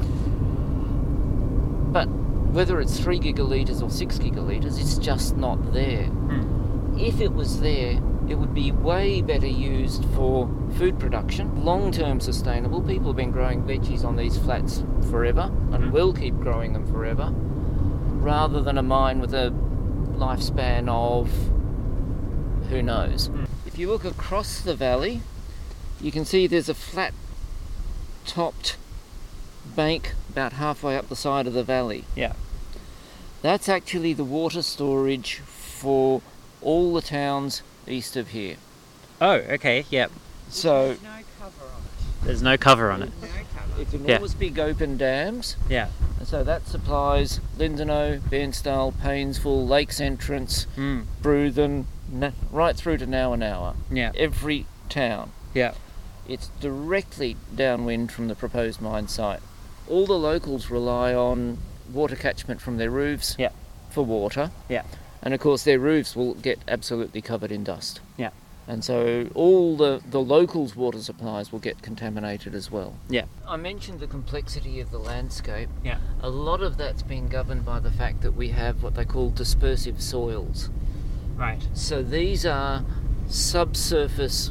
But whether it's 3 gigalitres or 6 gigalitres, it's just not there. If it was there, it would be way better used for food production, long-term sustainable. People have been growing veggies on these flats forever and will keep growing them forever, rather than a mine with a lifespan of who knows. If you look across the valley, you can see there's a flat-topped bank about halfway up the side of the valley. Yeah. That's actually the water storage for all the towns east of here. Oh, okay, yep. So There's no cover on it. it's enormous big open dams. Yeah. And so that supplies Lindenow, Bairnsdale, Paynesville, Lakes Entrance, Bruthen, right through to Nawanawa. Yeah. Every town. Yeah. It's directly downwind from the proposed mine site. All the locals rely on water catchment from their roofs for water. Yeah. And of course their roofs will get absolutely covered in dust. Yeah. And so all the locals' water supplies will get contaminated as well. Yeah. I mentioned the complexity of the landscape. Yeah. A lot of that's been governed by the fact that we have what they call dispersive soils. Right. So these are subsurface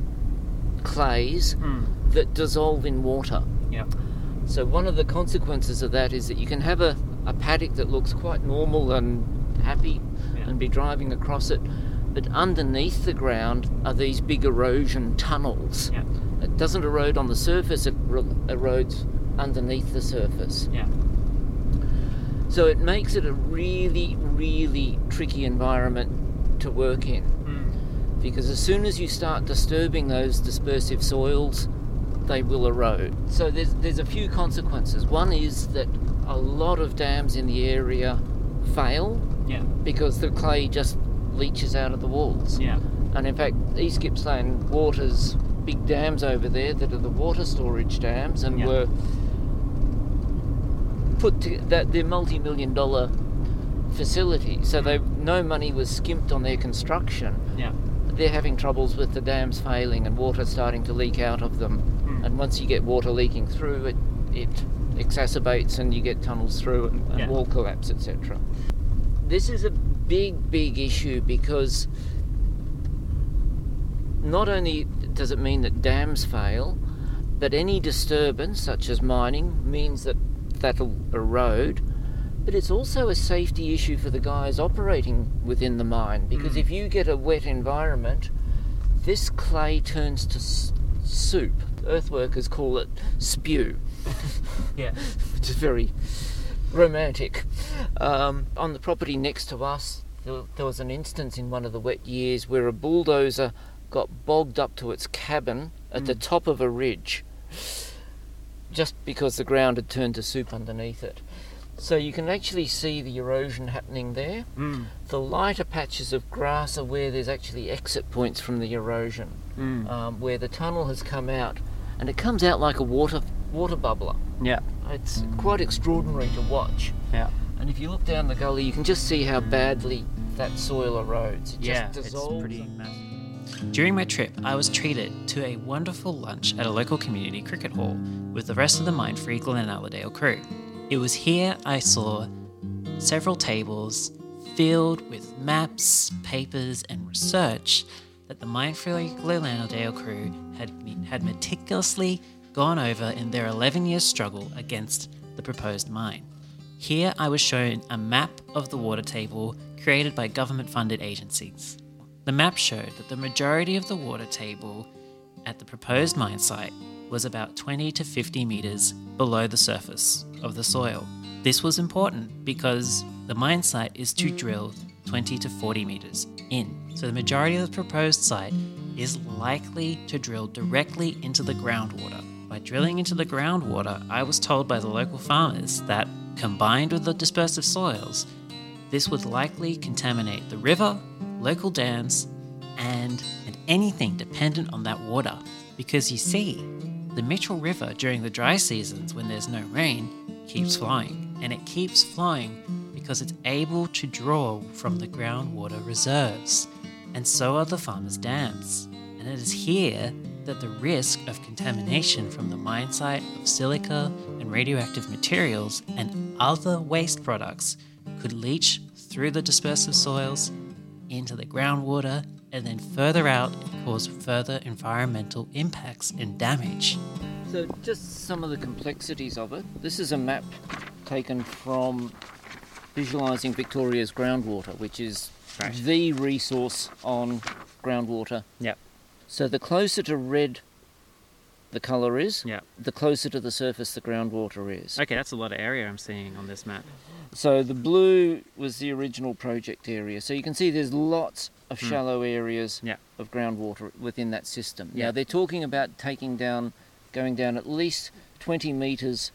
clays that dissolve in water. Yeah. So one of the consequences of that is that you can have a paddock that looks quite normal and happy and be driving across it, but underneath the ground are these big erosion tunnels. Yeah. It doesn't erode on the surface, it erodes underneath the surface. Yeah. So it makes it a really, really tricky environment to work in. Because as soon as you start disturbing those dispersive soils, they will erode. So there's a few consequences. One is that a lot of dams in the area fail because the clay just leaches out of the walls. Yeah. And in fact, East Gippsland Water's big dams over there that are the water storage dams and were put to that they're multi-million-dollar facilities. So no money was skimped on their construction. Yeah. They're having troubles with the dams failing and water starting to leak out of them. And once you get water leaking through, it exacerbates and you get tunnels through and wall collapse, etc. This is a big issue because not only does it mean that dams fail, but any disturbance, such as mining, means that that'll erode. But it's also a safety issue for the guys operating within the mine, because if you get a wet environment, this clay turns to soup. Earthworkers call it spew. Yeah. Which is very romantic. On the property next to us, there was an instance in one of the wet years where a bulldozer got bogged up to its cabin at the top of a ridge, just because the ground had turned to soup underneath it. So you can actually see the erosion happening there. The lighter patches of grass are where there's actually exit points from the erosion, where the tunnel has come out, and it comes out like a water bubbler. Yeah. It's quite extraordinary to watch. Yeah. And if you look down the gully, you can just see how badly that soil erodes. It just dissolves. It's pretty massive. During my trip, I was treated to a wonderful lunch at a local community cricket hall with the rest of the Mine Free Glen Allerdale crew. It was here I saw several tables filled with maps, papers, and research that the Mine Free Glen Allerdale crew had meticulously gone over in their 11-year struggle against the proposed mine. Here I was shown a map of the water table created by government-funded agencies. The map showed that the majority of the water table at the proposed mine site was about 20 to 50 metres below the surface of the soil. This was important because the mine site is to drill 20 to 40 metres in. So the majority of the proposed site is likely to drill directly into the groundwater. By drilling into the groundwater, I was told by the local farmers that, combined with the dispersive soils, this would likely contaminate the river, local dams, and anything dependent on that water. Because you see, the Mitchell River during the dry seasons when there's no rain keeps flowing, and it keeps flowing because it's able to draw from the groundwater reserves, and so are the farmers' dams. And it is here that the risk of contamination from the mine site of silica and radioactive materials and other waste products could leach through the dispersive soils into the groundwater and then further out and cause further environmental impacts and damage. So just some of the complexities of it. This is a map taken from visualising Victoria's groundwater, which is the resource on groundwater. Yep. So the closer to red the colour is, the closer to the surface the groundwater is. Okay, that's a lot of area I'm seeing on this map. So the blue was the original project area. So you can see there's lots of shallow areas of groundwater within that system. Now they're talking about going down at least 20 metres.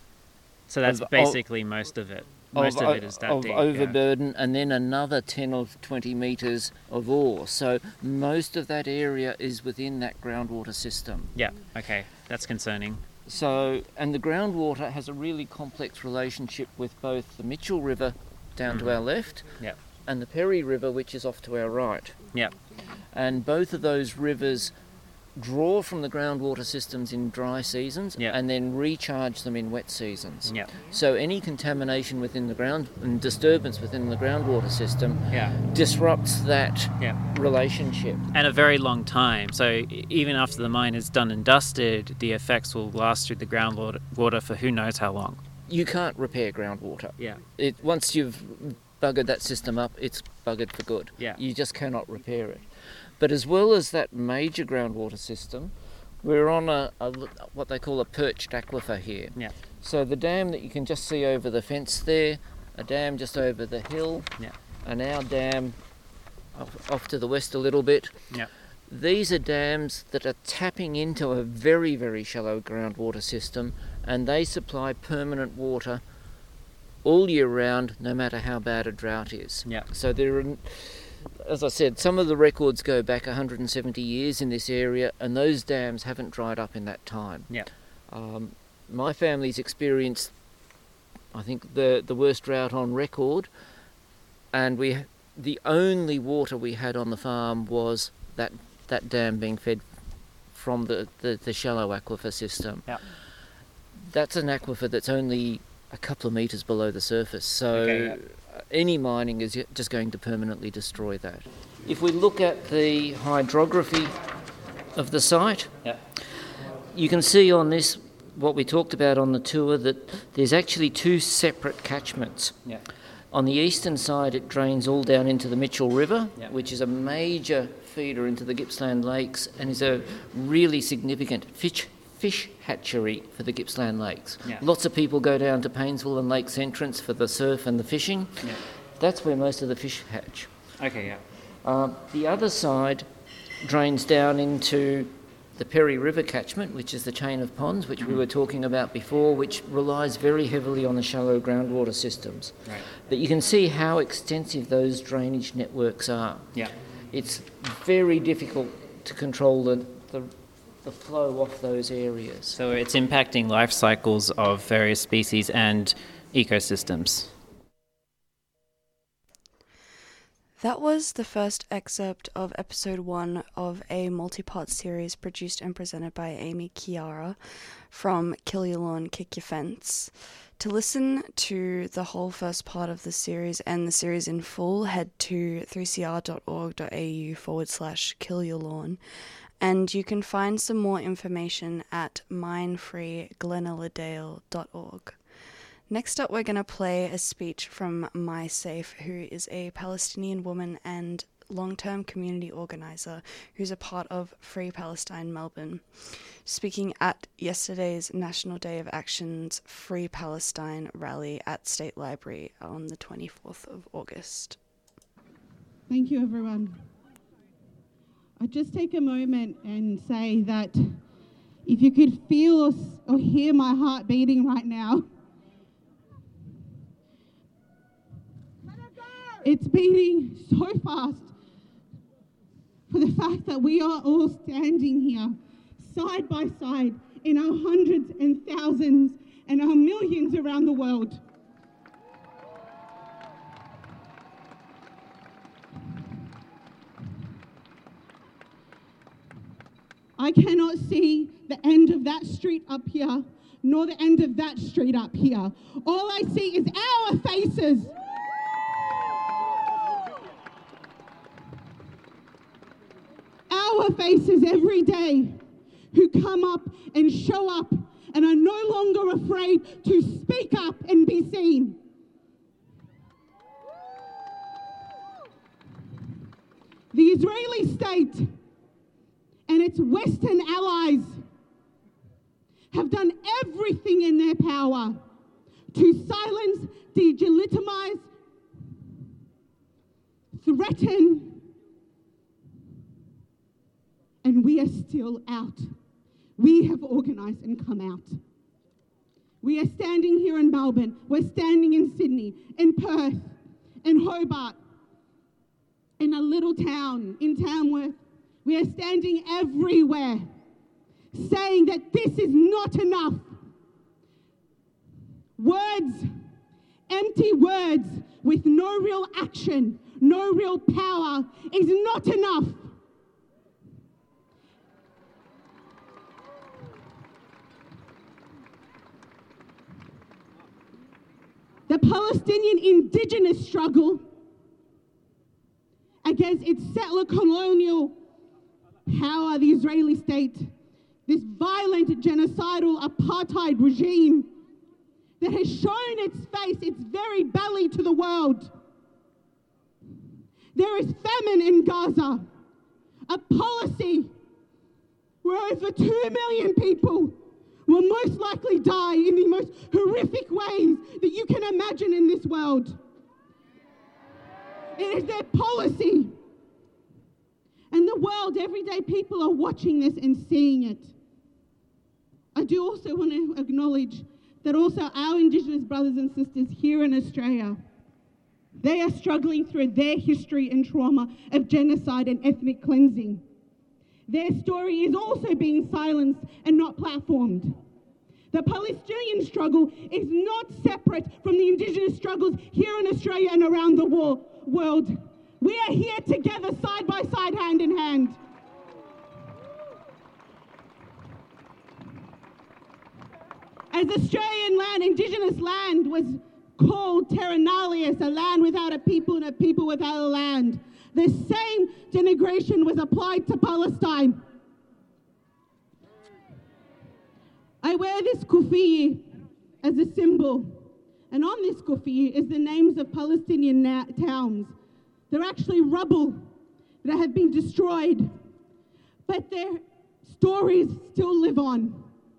So that's basically most of it. Most of it is that deep. Overburden, and then another 10 or 20 metres of ore. So most of that area is within that groundwater system. Yeah, okay, that's concerning. So, and the groundwater has a really complex relationship with both the Mitchell River down to our left and the Perry River, which is off to our right. Yeah. And both of those rivers draw from the groundwater systems in dry seasons and then recharge them in wet seasons. Yeah. So any contamination within the ground and disturbance within the groundwater system disrupts that relationship. And a very long time. So even after the mine is done and dusted, the effects will last through the groundwater for who knows how long. You can't repair groundwater. Yeah. Once you've buggered that system up, it's buggered for good. Yeah. You just cannot repair it. But as well as that major groundwater system, we're on a what they call a perched aquifer here. Yeah. So the dam that you can just see over the fence there, a dam just over the hill, and our dam off to the west a little bit. Yeah. These are dams that are tapping into a very, very shallow groundwater system, and they supply permanent water all year round, no matter how bad a drought is. Yeah. So there are, as I said, some of the records go back 170 years in this area, and those dams haven't dried up in that time. Yeah. My family's experienced, I think, the worst drought on record, and the only water we had on the farm was that dam being fed from the shallow aquifer system. Yeah. That's an aquifer that's only a couple of metres below the surface, so any mining is just going to permanently destroy that. If we look at the hydrography of the site, you can see on this, what we talked about on the tour, that there's actually two separate catchments. Yeah. On the eastern side, it drains all down into the Mitchell River, which is a major feeder into the Gippsland Lakes and is a really significant fish hatchery for the Gippsland Lakes. Yeah. Lots of people go down to Paynesville and Lakes Entrance for the surf and the fishing. Yeah. That's where most of the fish hatch. Okay, yeah. The other side drains down into the Perry River catchment, which is the chain of ponds, which we were talking about before, which relies very heavily on the shallow groundwater systems. Right. But you can see how extensive those drainage networks are. Yeah. It's very difficult to control the flow off those areas. So it's impacting life cycles of various species and ecosystems. That was the first excerpt of episode 1 of a multi-part series produced and presented by Amy Chiara from Kill Your Lawn, Kick Your Fence. To listen to the whole first part of the series and the series in full, head to 3cr.org.au/killyourlawn, and you can find some more information at minefreeglenaladale.org. Next up, we're going to play a speech from Mai Saif, who is a Palestinian woman and long-term community organiser who's a part of Free Palestine Melbourne, speaking at yesterday's National Day of Action's Free Palestine rally at State Library on the 24th of August. Thank you, everyone. I just take a moment and say that if you could feel or hear my heart beating right now, it's beating so fast for the fact that we are all standing here side by side in our hundreds and thousands and our millions around the world. I cannot see the end of that street up here, nor the end of that street up here. All I see is our faces. Our faces every day who come up and show up and are no longer afraid to speak up and be seen. The Israeli state and its Western allies have done everything in their power to silence, delegitimize, threaten, and we are still out. We have organised and come out. We are standing here in Melbourne, we're standing in Sydney, in Perth, in Hobart, in a little town, in Tamworth. We are standing everywhere saying that this is not enough. Words, empty words with no real action, no real power is not enough. The Palestinian indigenous struggle against its settler colonial power, the Israeli state, this violent genocidal apartheid regime that has shown its face, its very belly to the world. There is famine in Gaza, a policy where over 2 million people will most likely die in the most horrific ways that you can imagine in this world. It is their policy. And the world, everyday people are watching this and seeing it. I do also want to acknowledge that also our Indigenous brothers and sisters here in Australia, they are struggling through their history and trauma of genocide and ethnic cleansing. Their story is also being silenced and not platformed. The Palestinian struggle is not separate from the Indigenous struggles here in Australia and around the world. We are here together, side by side, hand in hand. As Australian land, Indigenous land was called terra nullius, a land without a people and a people without a land. The same denigration was applied to Palestine. I wear this kufi as a symbol, and on this kufi is the names of Palestinian towns. They're actually rubble that have been destroyed, but their stories still live on.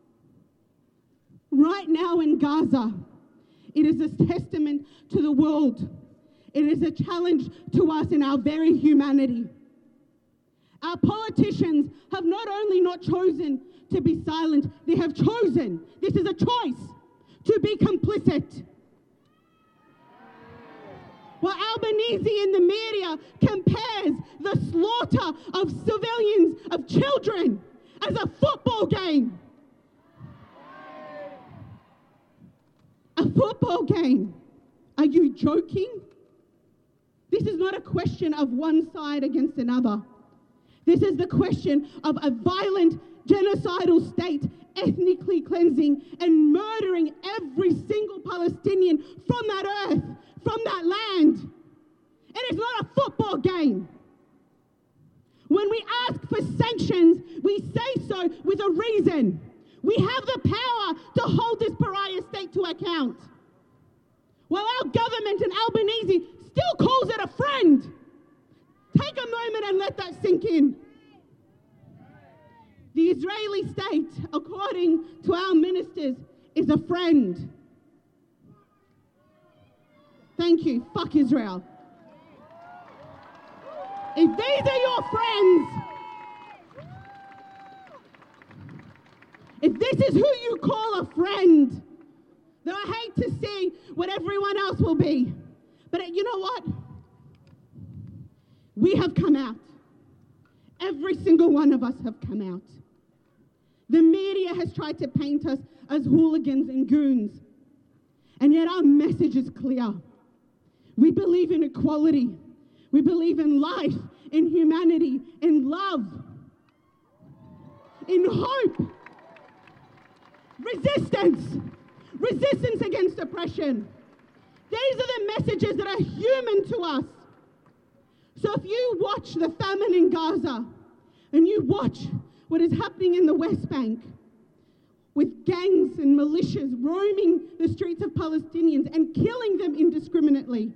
Right now in Gaza, it is a testament to the world. It is a challenge to us in our very humanity. Our politicians have not only not chosen to be silent, they have chosen, this is a choice, to be complicit. While Albanese in the media compares the slaughter of civilians, of children, as a football game. A football game. Are you joking? This is not a question of one side against another. This is the question of a violent, genocidal state ethnically cleansing and murdering every single Palestinian from that earth, from that land. It is not a football game. When we ask for sanctions, we say so with a reason. We have the power to hold this pariah state to account. While our government in Albanese still calls it a friend. Take a moment and let that sink in. The Israeli state, according to our ministers, is a friend. Thank you. Fuck Israel. If these are your friends, is who you call a friend. Though I hate to see what everyone else will be. But you know what? We have come out. Every single one of us have come out. The media has tried to paint us as hooligans and goons. And yet our message is clear. We believe in equality. We believe in life, in humanity, in love, in hope, resistance against oppression. These are the messages that are human to us. So if you watch the famine in Gaza and you watch what is happening in the West Bank with gangs and militias roaming the streets of Palestinians and killing them indiscriminately,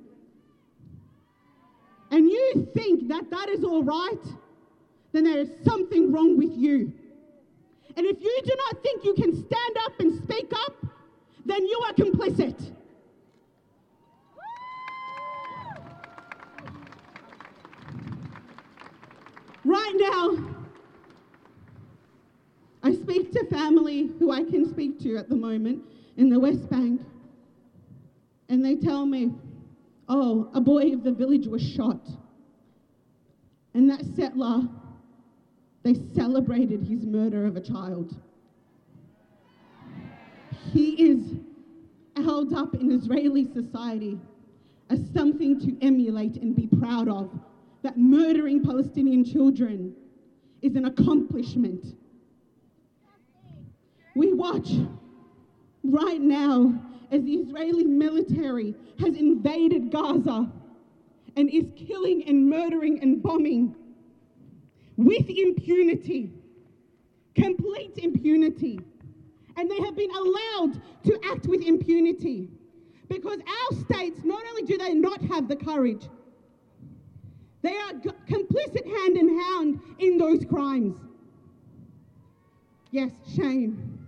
and you think that that is all right, then there is something wrong with you. And if you do not think you can stand up and speak up, then you are complicit. Right now, I speak to family who I can speak to at the moment in the West Bank, and they tell me, oh, a boy of the village was shot. And that settler, they celebrated his murder of a child. He is held up in Israeli society as something to emulate and be proud of. That murdering Palestinian children is an accomplishment. We watch right now as the Israeli military has invaded Gaza and is killing and murdering and bombing with impunity, complete impunity. And they have been allowed to act with impunity because our states, not only do they not have the courage, they are complicit hand in hand in those crimes. Yes, shame.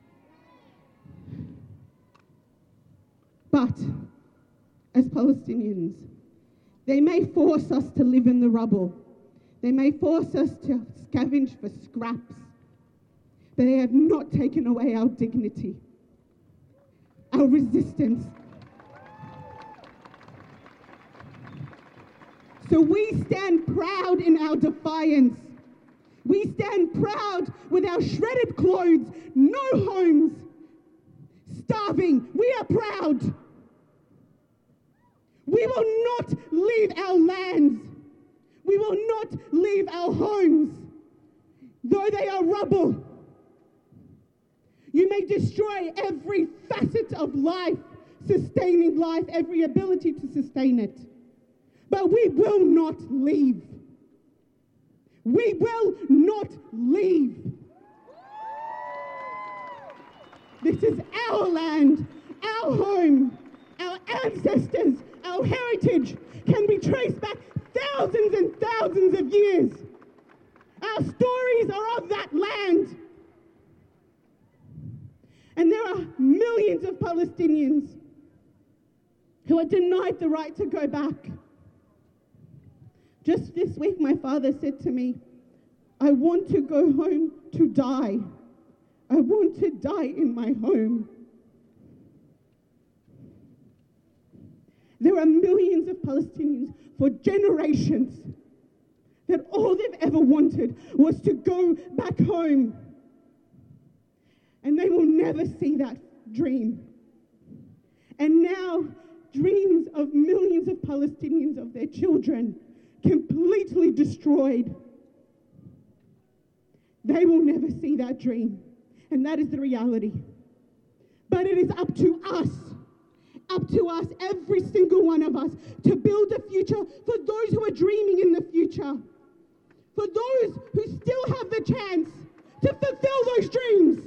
But as Palestinians, they may force us to live in the rubble. They may force us to scavenge for scraps, but they have not taken away our dignity, our resistance. So we stand proud in our defiance. We stand proud with our shredded clothes, no homes, starving. We are proud. We will not leave our lands. We will not leave our homes, though they are rubble. You may destroy every facet of life, sustaining life, every ability to sustain it. But we will not leave. We will not leave. This is our land, our home, our ancestors, our heritage can be traced back thousands and thousands of years. Our stories are of that land. And there are millions of Palestinians who are denied the right to go back. Just this week, my father said to me, I want to go home to die. I want to die in my home. There are millions of Palestinians for generations that all they've ever wanted was to go back home. And they will never see that dream. And now, dreams of millions of Palestinians, of their children, completely destroyed. They will never see that dream. And that is the reality. But it is up to us, every single one of us, to build a future for those who are dreaming in the future. For those who still have the chance to fulfill those dreams.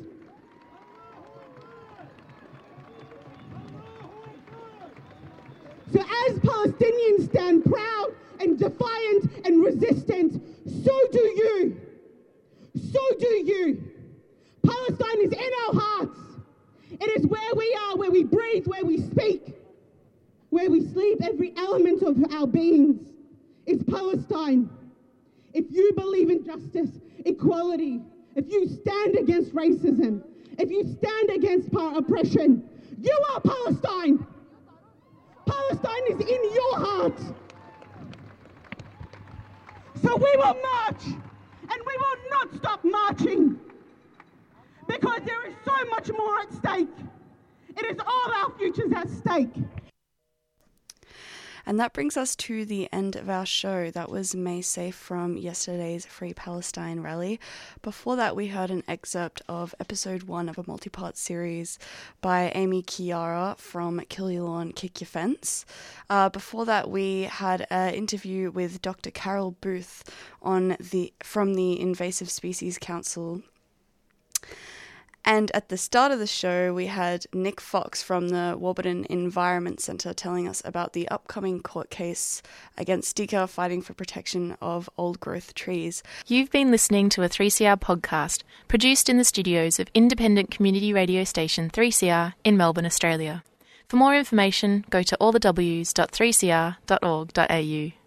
So as Palestinians stand proud and defiant and resistant, so do you. So do you. Palestine is in our hearts. It is where we are, where we breathe, where we speak, where we sleep. Every element of our beings is Palestine. If you believe in justice, equality, if you stand against racism, if you stand against oppression, you are Palestine. Palestine is in your heart. So we will march, and we will not stop marching, because there is so much more at stake. It is all our futures at stake. And that brings us to the end of our show. That was May Safe from yesterday's Free Palestine rally. Before that, we heard an excerpt of episode 1 of a multi-part series by Amy Chiara from Kill Your Lawn, Kick Your Fence. Before that, we had an interview with Dr. Carol Booth from the Invasive Species Council. And at the start of the show, we had Nick Fox from the Warburton Environment Centre telling us about the upcoming court case against Sticker fighting for protection of old-growth trees. You've been listening to a 3CR podcast produced in the studios of independent community radio station 3CR in Melbourne, Australia. For more information, go to allthews.3cr.org.au.